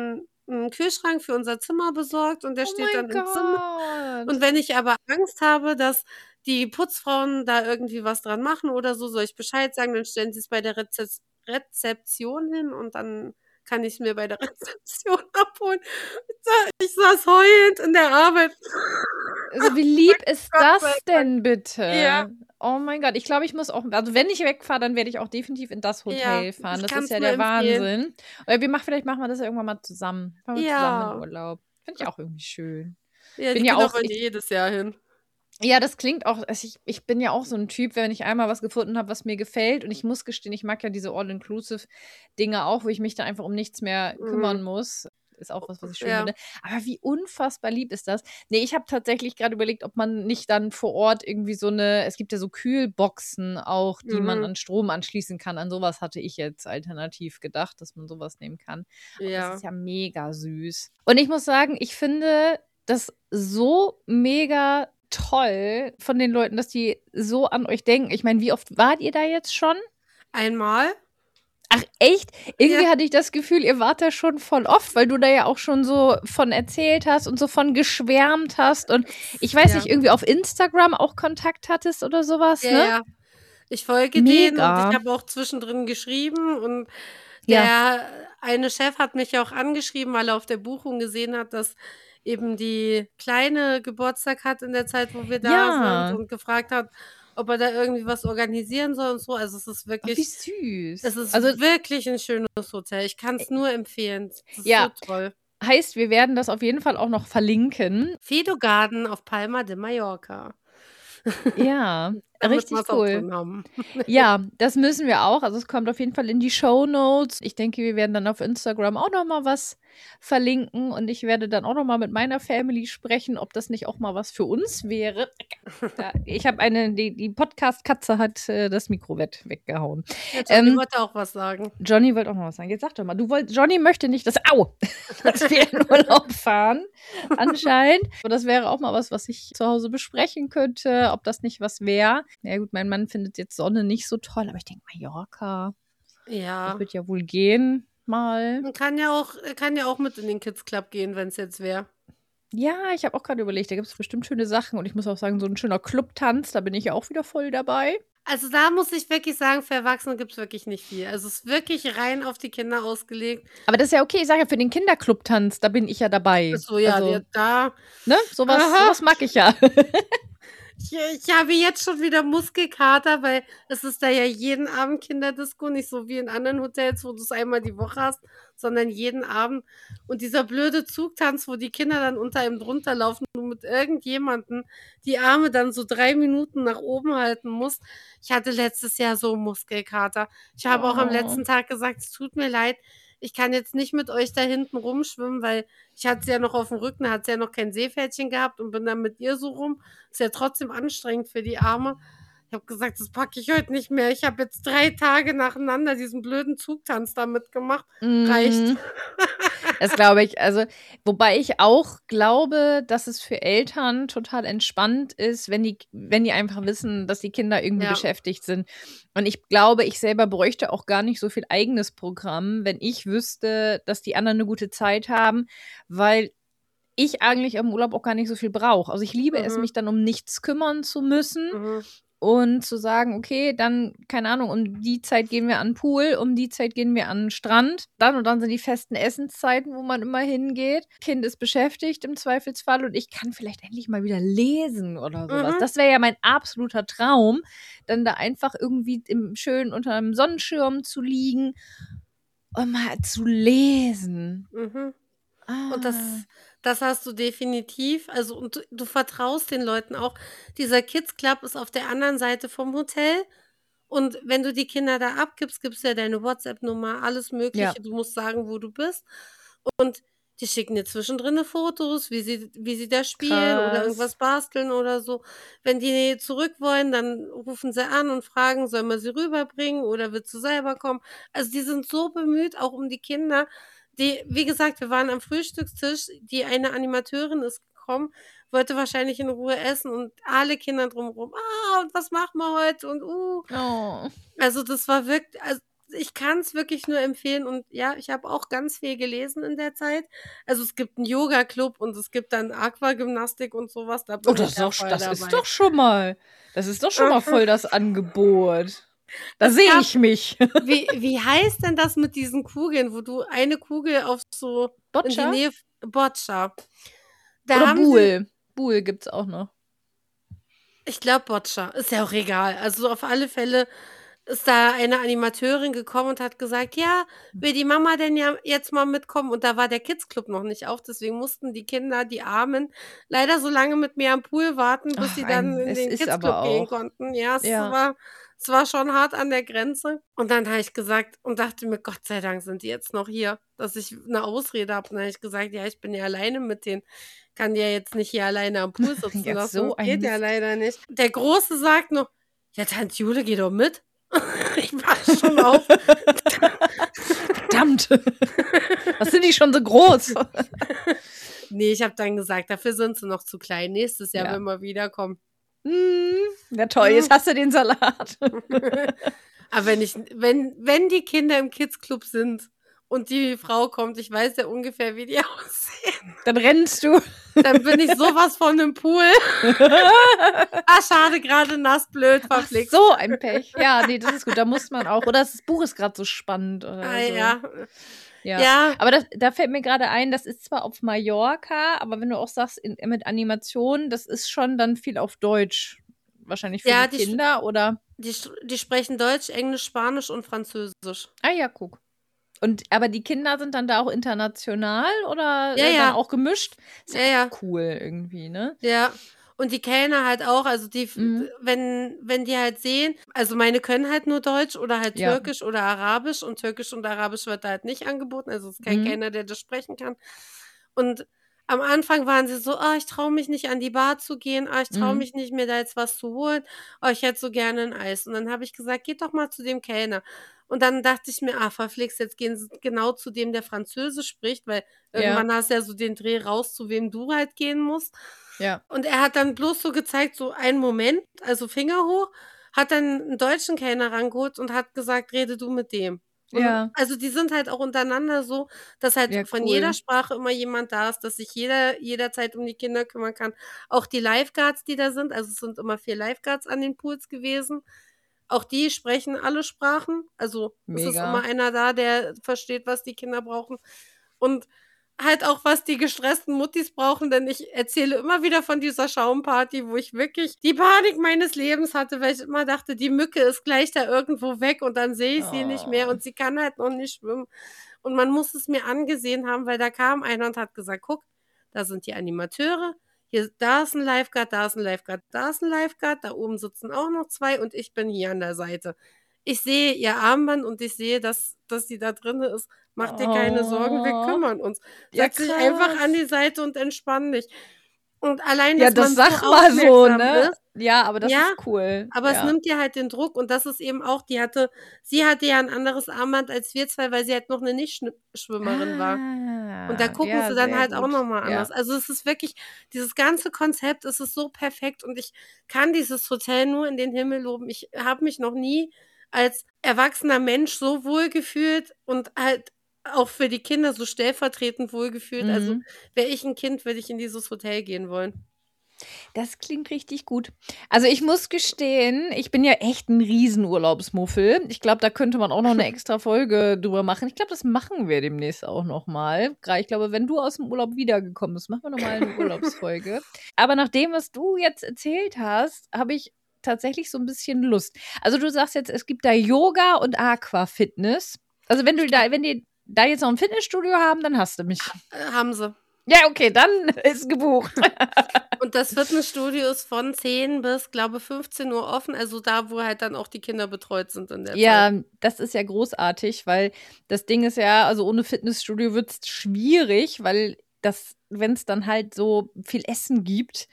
'n Kühlschrank für unser Zimmer besorgt und der Oh steht mein dann im Zimmer. Und Gott. wenn ich aber Angst habe, dass die Putzfrauen da irgendwie was dran machen oder so, soll ich Bescheid sagen, dann stellen sie's bei der Rezeption hin und dann kann ich's mir bei der Rezeption abholen. Ich saß heulend in der Arbeit. Also, wie lieb ist Gott sei das Dank. denn bitte? Ja. Oh mein Gott, ich glaube, ich muss auch also, wenn ich wegfahre, dann werde ich auch definitiv in das Ja, Hotel fahren. ich Das ist kann's ja nur der empfehlen. Wahnsinn. Oder vielleicht machen wir das ja irgendwann mal zusammen. Fahren wir zusammen in Ja. Urlaub. Finde ich auch irgendwie schön. Ja, Bin die ja Kinder auch wollen ja jedes Jahr hin. Ja, das klingt auch ich bin ja auch so 'n Typ, wenn ich einmal was gefunden habe, was mir gefällt und ich muss gestehen, ich mag ja diese All-Inclusive-Dinge auch, wo ich mich da einfach um nichts mehr kümmern muss. Ist auch was ich schön Ja. finde. Aber wie unfassbar lieb ist das? Ne, ich habe tatsächlich grade überlegt, ob man nicht dann vor Ort irgendwie es gibt ja so Kühlboxen auch, die man an Strom anschließen kann. An so was hatte ich jetzt alternativ gedacht, dass man so was nehmen kann. Aber das Ja. ist ja mega süß. Und ich muss sagen, ich finde das so mega toll von den Leuten, dass die so an euch denken. Ich meine, wie oft wart ihr da jetzt schon? Einmal. Ach echt? Irgendwie Ja. hatte ich das Gefühl, ihr wart da schon voll oft, weil du da ja auch schon so von erzählt hast und so von geschwärmt hast. Und ich weiß Ja. nicht, irgendwie auf Instagram auch Kontakt hattest oder sowas, Ja, ne? ja. Ich folge denen und Mega. ich habe auch zwischendrin geschrieben und Ja. der eine Chef hat mich ja auch angeschrieben, weil er auf der Buchung gesehen hat, dass eben die Kleine Geburtstag hat in der Zeit, wo wir da sind Ja. und gefragt hat, ob er da irgendwie was organisieren soll und so. Also, es ist Ach, wie wirklich süß. es ist Also, wirklich 'n schönes Hotel. Ich kann's nur empfehlen. Es ist so ja, toll. heißt, wir werden das auf jeden Fall auch noch verlinken. Fido Garden auf Palma de Mallorca. Ja, Damit richtig wir's auch cool. drin haben. Ja, das müssen wir auch. Also, es kommt auf jeden Fall in die Shownotes. Ich denke, wir werden dann auf Instagram auch noch mal was verlinken und ich werde dann auch noch mal mit meiner Family sprechen, ob das nicht auch mal was für uns wäre. Ich habe die Podcast-Katze hat das Mikro weggehauen. Ja, Johnny wollte auch was sagen. Johnny wollte auch noch was sagen. Jetzt sag doch mal, Johnny möchte nicht, dass wir in Urlaub fahren, anscheinend. Und das wäre auch mal was ich zu Hause besprechen könnte, ob das nicht was wäre. Ja gut, mein Mann findet jetzt Sonne nicht so toll, aber ich denke, Mallorca, Ja. das wird ja wohl gehen, mal. Man kann ja auch mit in den Kids Club gehen, wenn's jetzt wäre. Ja, ich habe auch gerade überlegt, da gibt's bestimmt schöne Sachen und ich muss auch sagen, so 'n schöner Clubtanz, da bin ich ja auch wieder voll dabei. Also, da muss ich wirklich sagen, für Erwachsene gibt's wirklich nicht viel. Also, es ist wirklich rein auf die Kinder ausgelegt. Aber das ist ja okay, ich sage ja, für den Kinderclubtanz, da bin ich ja dabei. Ach so, ja, Also, da ne, sowas mag ich ja. Ich habe jetzt schon wieder Muskelkater, weil es ist da ja jeden Abend Kinderdisco, nicht so wie in anderen Hotels, wo du's einmal die Woche hast, sondern jeden Abend. Und dieser blöde Zugtanz, wo die Kinder dann unter einem drunter laufen und du mit irgendjemandem die Arme dann so 3 Minuten nach oben halten musst. Ich hatte letztes Jahr so Muskelkater. Ich habe auch am letzten Tag gesagt: „Es tut mir leid, ich kann jetzt nicht mit euch da hinten rumschwimmen“, weil ich hatte sie ja noch aufm Rücken, da hat sie ja noch kein Seepferdchen gehabt und bin dann mit ihr so rum. Ist ja trotzdem anstrengend für die Arme. Ich habe gesagt: „Das packe ich heute nicht mehr. Ich habe jetzt 3 Tage nacheinander diesen blöden Zugtanz da mitgemacht. Reicht.“ Das glaube ich. Also, wobei ich auch glaube, dass es für Eltern total entspannt ist, wenn die einfach wissen, dass die Kinder irgendwie Ja. beschäftigt sind. Und ich glaube, ich selber bräuchte auch gar nicht so viel eigenes Programm, wenn ich wüsste, dass die anderen 'ne gute Zeit haben, weil ich eigentlich im Urlaub auch gar nicht so viel brauche. Also, ich liebe es, mich dann um nichts kümmern zu müssen und zu sagen: „Okay, dann, keine Ahnung, um die Zeit gehen wir an 'n Pool, um die Zeit gehen wir an 'n Strand.“ Dann und dann sind die festen Essenszeiten, wo man immer hingeht. Kind ist beschäftigt im Zweifelsfall und ich kann vielleicht endlich mal wieder lesen oder sowas. Das wäre ja mein absoluter Traum, dann da einfach irgendwie schön unter 'nem Sonnenschirm zu liegen und mal zu lesen. Und das hast du definitiv. Also, und du vertraust den Leuten auch. Dieser Kids Club ist auf der anderen Seite vom Hotel. Und wenn du die Kinder da abgibst, gibst du ja deine WhatsApp-Nummer, alles Ja. Mögliche. Du musst sagen, wo du bist. Und die schicken dir zwischendrin Fotos, wie sie da spielen oder Krass. irgendwas basteln oder so. Wenn die zurück wollen, dann rufen sie an und fragen: „Sollen wir sie rüberbringen oder willst du selber kommen?“ Also, die sind so bemüht, auch um die Kinder. Wie gesagt, wir waren am Frühstückstisch, die eine Animateurin ist gekommen, wollte wahrscheinlich in Ruhe essen und alle Kinder drumherum: „Ah, und was machen wir heute?“ und Oh. Also, das war ich kann es wirklich nur empfehlen und ja, ich habe auch ganz viel gelesen in der Zeit. Also es gibt einen Yoga-Club und es gibt dann Aquagymnastik und sowas, da bin ich ja voll das dabei. ist doch schon mal voll das Angebot. Da Es sehe gab- ich mich. Wie heißt denn das mit diesen Kugeln, wo du eine Kugel auf so in die Boccia? Nähe Boccia. Da Oder haben sie, Buhl. Buhl gibt's auch noch. ich glaube Boccia, ist ja auch egal. Also auf alle Fälle ist da eine Animateurin gekommen und hat gesagt, ja, will die Mama denn ja jetzt mal mitkommen? Und da war der Kids Club noch nicht auf, deswegen mussten die Kinder, die Armen, leider so lange mit mir am Pool warten, bis Ach, sie dann in es den ist Kids aber Club gehen auch. konnten. Ja, Ja. es war schon hart an der Grenze. Und dann habe ich gesagt und dachte mir, Gott sei Dank sind die jetzt noch hier, dass ich eine Ausrede habe. Und dann habe ich gesagt, ja, ich bin ja alleine mit denen. Kann die ja jetzt nicht hier alleine am Pool sitzen Ja, lassen. so Das ein geht ja Mist. leider nicht. Der Große sagt noch, ja, Tante Jule, geh doch mit. Ich passe schon auf. Verdammt. Was sind die schon so groß? Nee, ich habe dann gesagt, dafür sind sie noch zu klein. Nächstes Jahr, Ja. wenn wir wiederkommen. Ja, toll, jetzt hast du den Salat. Aber wenn die Kinder im Kids Club sind und die Frau kommt, ich weiß ja ungefähr, wie die aussehen, Dann rennst du. dann bin ich sowas von einem Pool. Schade, gerade nass, blöd, Ach, verflixt. so ein Pech. Ja, nee, das ist gut. Da muss man auch. Oder das Buch ist gerade so spannend. Oder so. Ja. Ja. Aber da fällt mir gerade ein, das ist zwar auf Mallorca, aber wenn du auch sagst, mit Animation, das ist schon dann viel auf Deutsch. Wahrscheinlich für Ja, die Kinder, oder? Die sprechen Deutsch, Englisch, Spanisch und Französisch. Ah ja, guck. Aber die Kinder sind dann da auch international oder Ja, dann ja. auch gemischt? Ist Ja. cool irgendwie, ne? Ja. Und die Kellner halt auch, also Mhm. wenn die halt sehen, also meine können halt nur Deutsch oder halt Ja. Türkisch oder Arabisch und Türkisch und Arabisch wird da halt nicht angeboten, also es ist kein Mhm. Kellner, der das sprechen kann. Und am Anfang waren sie so, ich traue mich nicht an die Bar zu gehen, ich traue Mhm. mich nicht, mir da jetzt was zu holen, ich hätte so gerne ein Eis. Und dann habe ich gesagt, geht doch mal zu dem Kellner. Und dann dachte ich mir, verflixt, jetzt gehen sie genau zu dem, der Französisch spricht, weil irgendwann hast du ja so den Dreh raus, zu wem du halt gehen musst. Ja. Und er hat dann bloß so gezeigt, so einen Moment, also Finger hoch, hat dann einen deutschen Kellner rangeholt und hat gesagt, rede du mit dem. Und Ja. also die sind halt auch untereinander so, dass halt Ja, von cool. jeder Sprache immer jemand da ist, dass sich jederzeit um die Kinder kümmern kann. Auch die Lifeguards, die da sind, also es sind immer 4 Lifeguards an den Pools gewesen. Auch die sprechen alle Sprachen. Also es ist Mega. immer einer da, der versteht, was die Kinder brauchen. Und halt auch, was die gestressten Muttis brauchen, denn ich erzähle immer wieder von dieser Schaumparty, wo ich wirklich die Panik meines Lebens hatte, weil ich immer dachte, die Mücke ist gleich da irgendwo weg und dann sehe ich sie nicht mehr und sie kann halt noch nicht schwimmen. Und man muss es mir angesehen haben, weil da kam einer und hat gesagt, guck, da sind die Animateure, da ist ein Lifeguard, da ist ein Lifeguard, da ist ein Lifeguard, da oben sitzen auch noch 2 und ich bin hier an der Seite. Ich sehe ihr Armband und ich sehe, dass sie da drin ist. Mach dir keine Sorgen, wir kümmern uns. Ja, Setz dich einfach an krass. die Seite und entspann dich. Und allein, Ja, dass das man sag so mal so, aufmerksam ne? ist, Ja, aber das ja, ist cool. aber es Ja. nimmt dir halt den Druck und das ist eben auch, sie hatte ja ein anderes Armband als wir 2, weil sie halt noch eine Nicht-Schwimmerin war. Und da gucken ja, sie dann sehr halt auch gut. noch mal Ja. anders. Also, es ist wirklich dieses ganze Konzept, es ist so perfekt und ich kann dieses Hotel nur in den Himmel loben. Ich habe mich noch nie als erwachsener Mensch so wohl gefühlt und halt auch für die Kinder so stellvertretend wohl gefühlt. Also, Mhm. wäre ich ein Kind, würde ich in dieses Hotel gehen wollen. Das klingt richtig gut. Also ich muss gestehen, ich bin ja echt ein Riesenurlaubsmuffel. Ich glaube, da könnte man auch noch eine extra Folge drüber machen. Ich glaube, das machen wir demnächst auch noch mal. Ich glaube, wenn du aus dem Urlaub wiedergekommen bist, machen wir noch mal eine Urlaubsfolge. Aber nach dem, was du jetzt erzählt hast, habe ich tatsächlich so ein bisschen Lust. Also du sagst jetzt, es gibt da Yoga und Aquafitness. Also wenn die da jetzt noch ein Fitnessstudio haben, dann hast du mich. Haben sie. Ja, okay, dann ist gebucht. Und das Fitnessstudio ist von 10 bis, glaube 15 Uhr offen, also da, wo halt dann auch die Kinder betreut sind in der Zeit. Ja, das ist ja großartig, weil das Ding ist ja, also ohne Fitnessstudio wird es schwierig, weil wenn es dann halt so viel Essen gibt,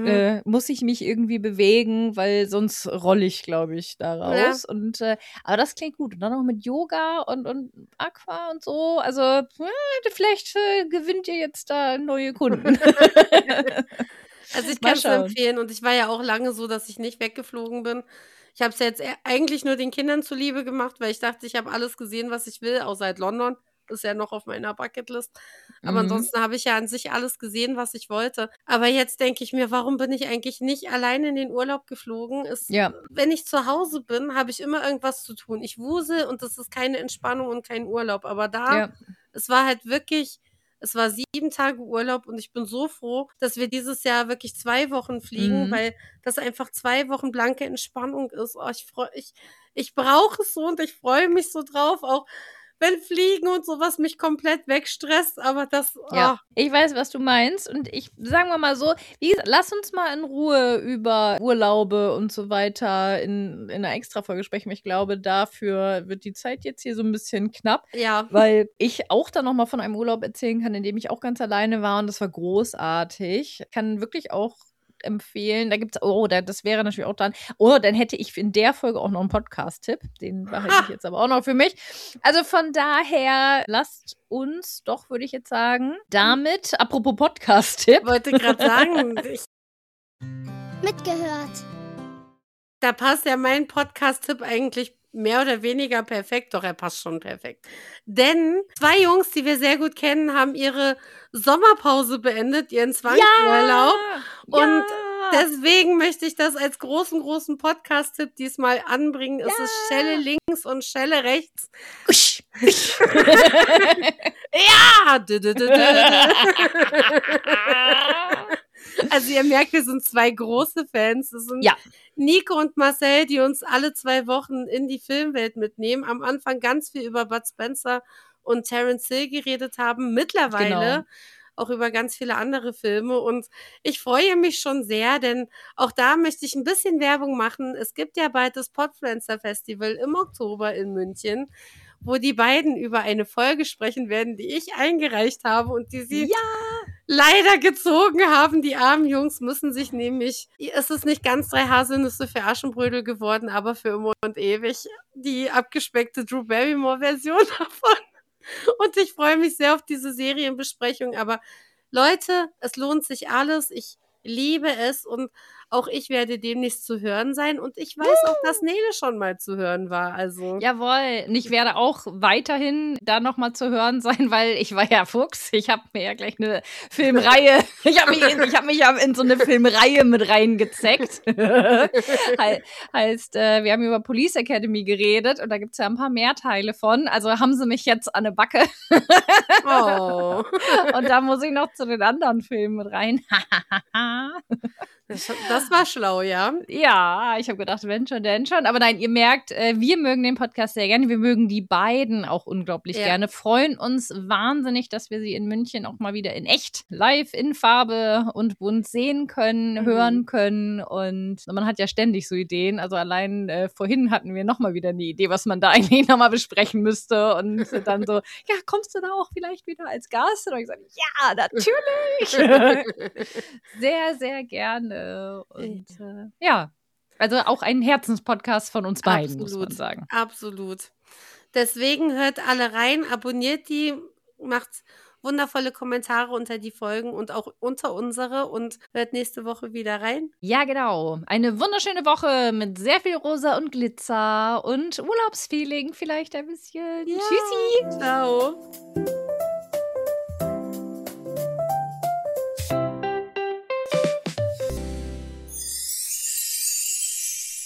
muss ich mich irgendwie bewegen, weil sonst rolle ich, glaube ich, da raus. Ja. Und aber das klingt gut. Und dann noch mit Yoga und Aqua und so. Also vielleicht gewinnt ihr jetzt da neue Kunden. Also ich Mal kann es schauen. empfehlen und ich war ja auch lange so, dass ich nicht weggeflogen bin. Ich habe es jetzt eigentlich nur den Kindern zuliebe gemacht, weil ich dachte, ich habe alles gesehen, was ich will, außer halt London. Ist ja noch auf meiner Bucketlist. Aber ansonsten habe ich ja an sich alles gesehen, was ich wollte. Aber jetzt denke ich mir, warum bin ich eigentlich nicht alleine in den Urlaub geflogen? Ja. Wenn ich zu Hause bin, habe ich immer irgendwas zu tun. Ich wusel und das ist keine Entspannung und kein Urlaub. Aber da, es war halt wirklich, es war 7 Tage Urlaub und ich bin so froh, dass wir dieses Jahr wirklich 2 Wochen fliegen, weil das einfach 2 Wochen blanke Entspannung ist. Oh, ich brauche es so und ich freue mich so drauf, auch wenn Fliegen und sowas mich komplett wegstresst, aber das, Ja, ich weiß, was du meinst. Und sagen wir mal so, lass uns mal in Ruhe über Urlaube und so weiter in einer Extra-Folge sprechen. Ich glaube, dafür wird die Zeit jetzt hier so ein bisschen knapp. Ja. Weil ich auch dann nochmal von einem Urlaub erzählen kann, in dem ich auch ganz alleine war und das war großartig. Kann wirklich auch empfehlen. Da gibt's, das wäre natürlich auch dann, dann hätte ich in der Folge auch noch einen Podcast-Tipp. Den behalte ich jetzt aber auch noch für mich. Also von daher, lasst uns doch, würde ich jetzt sagen, damit, apropos Podcast-Tipp. Ich wollte gerade sagen, Mitgehört. da passt ja mein Podcast-Tipp eigentlich mehr oder weniger perfekt. Doch, er passt schon perfekt. Denn 2 Jungs, die wir sehr gut kennen, haben ihre Sommerpause beendet, ihren Zwangsurlaub. Und deswegen möchte ich das als großen Podcast-Tipp diesmal anbringen. Es ist Schelle links und Schelle rechts. Ja! Also ihr merkt, wir sind 2 große Fans. Das sind Nico und Marcel, die uns alle 2 Wochen in die Filmwelt mitnehmen. Am Anfang ganz viel über Bud Spencer und Terence Hill geredet haben. Mittlerweile auch über ganz viele andere Filme. Und ich freue mich schon sehr, denn auch da möchte ich ein bisschen Werbung machen. Es gibt ja bald das Podfluencer Festival im Oktober in München, wo die beiden über eine Folge sprechen werden, die ich eingereicht habe und die sie leider gezogen haben. Die armen Jungs müssen sich nämlich, es ist nicht ganz 3 Haselnüsse für Aschenbrödel geworden, aber für immer und ewig die abgespeckte Drew Barrymore-Version davon. Und ich freue mich sehr auf diese Serienbesprechung. Aber Leute, es lohnt sich alles. Ich liebe es und auch ich werde demnächst zu hören sein. Und ich weiß auch, dass Nele schon mal zu hören war. Also. Jawohl. Und ich werde auch weiterhin da nochmal zu hören sein, weil ich war ja Fuchs. Ich habe mir ja gleich eine Filmreihe, ich hab mich ja in so eine Filmreihe mit reingezeckt. Heißt, wir haben über Police Academy geredet und da gibt es ja ein paar mehr Teile von. Also haben sie mich jetzt an eine Backe. Oh. Und da muss ich noch zu den anderen Filmen mit rein. Das war schlau, ja. Ja, ich habe gedacht, wenn schon, denn schon. Aber nein, ihr merkt, wir mögen den Podcast sehr gerne. Wir mögen die beiden auch unglaublich gerne. Freuen uns wahnsinnig, dass wir sie in München auch mal wieder in echt, live, in Farbe und bunt sehen können, hören können. Und man hat ja ständig so Ideen. Also allein vorhin hatten wir nochmal wieder eine Idee, was man da eigentlich nochmal besprechen müsste. Und dann so, ja, kommst du da auch vielleicht wieder als Gast? Und ich gesagt, ja, natürlich. Sehr, sehr gerne. Und also auch ein Herzenspodcast von uns beiden, muss man sagen. Absolut. Deswegen hört alle rein, abonniert die, macht wundervolle Kommentare unter die Folgen und auch unter unsere und hört nächste Woche wieder rein. Ja, genau. Eine wunderschöne Woche mit sehr viel Rosa und Glitzer und Urlaubsfeeling vielleicht ein bisschen. Ja. Tschüssi. Ciao.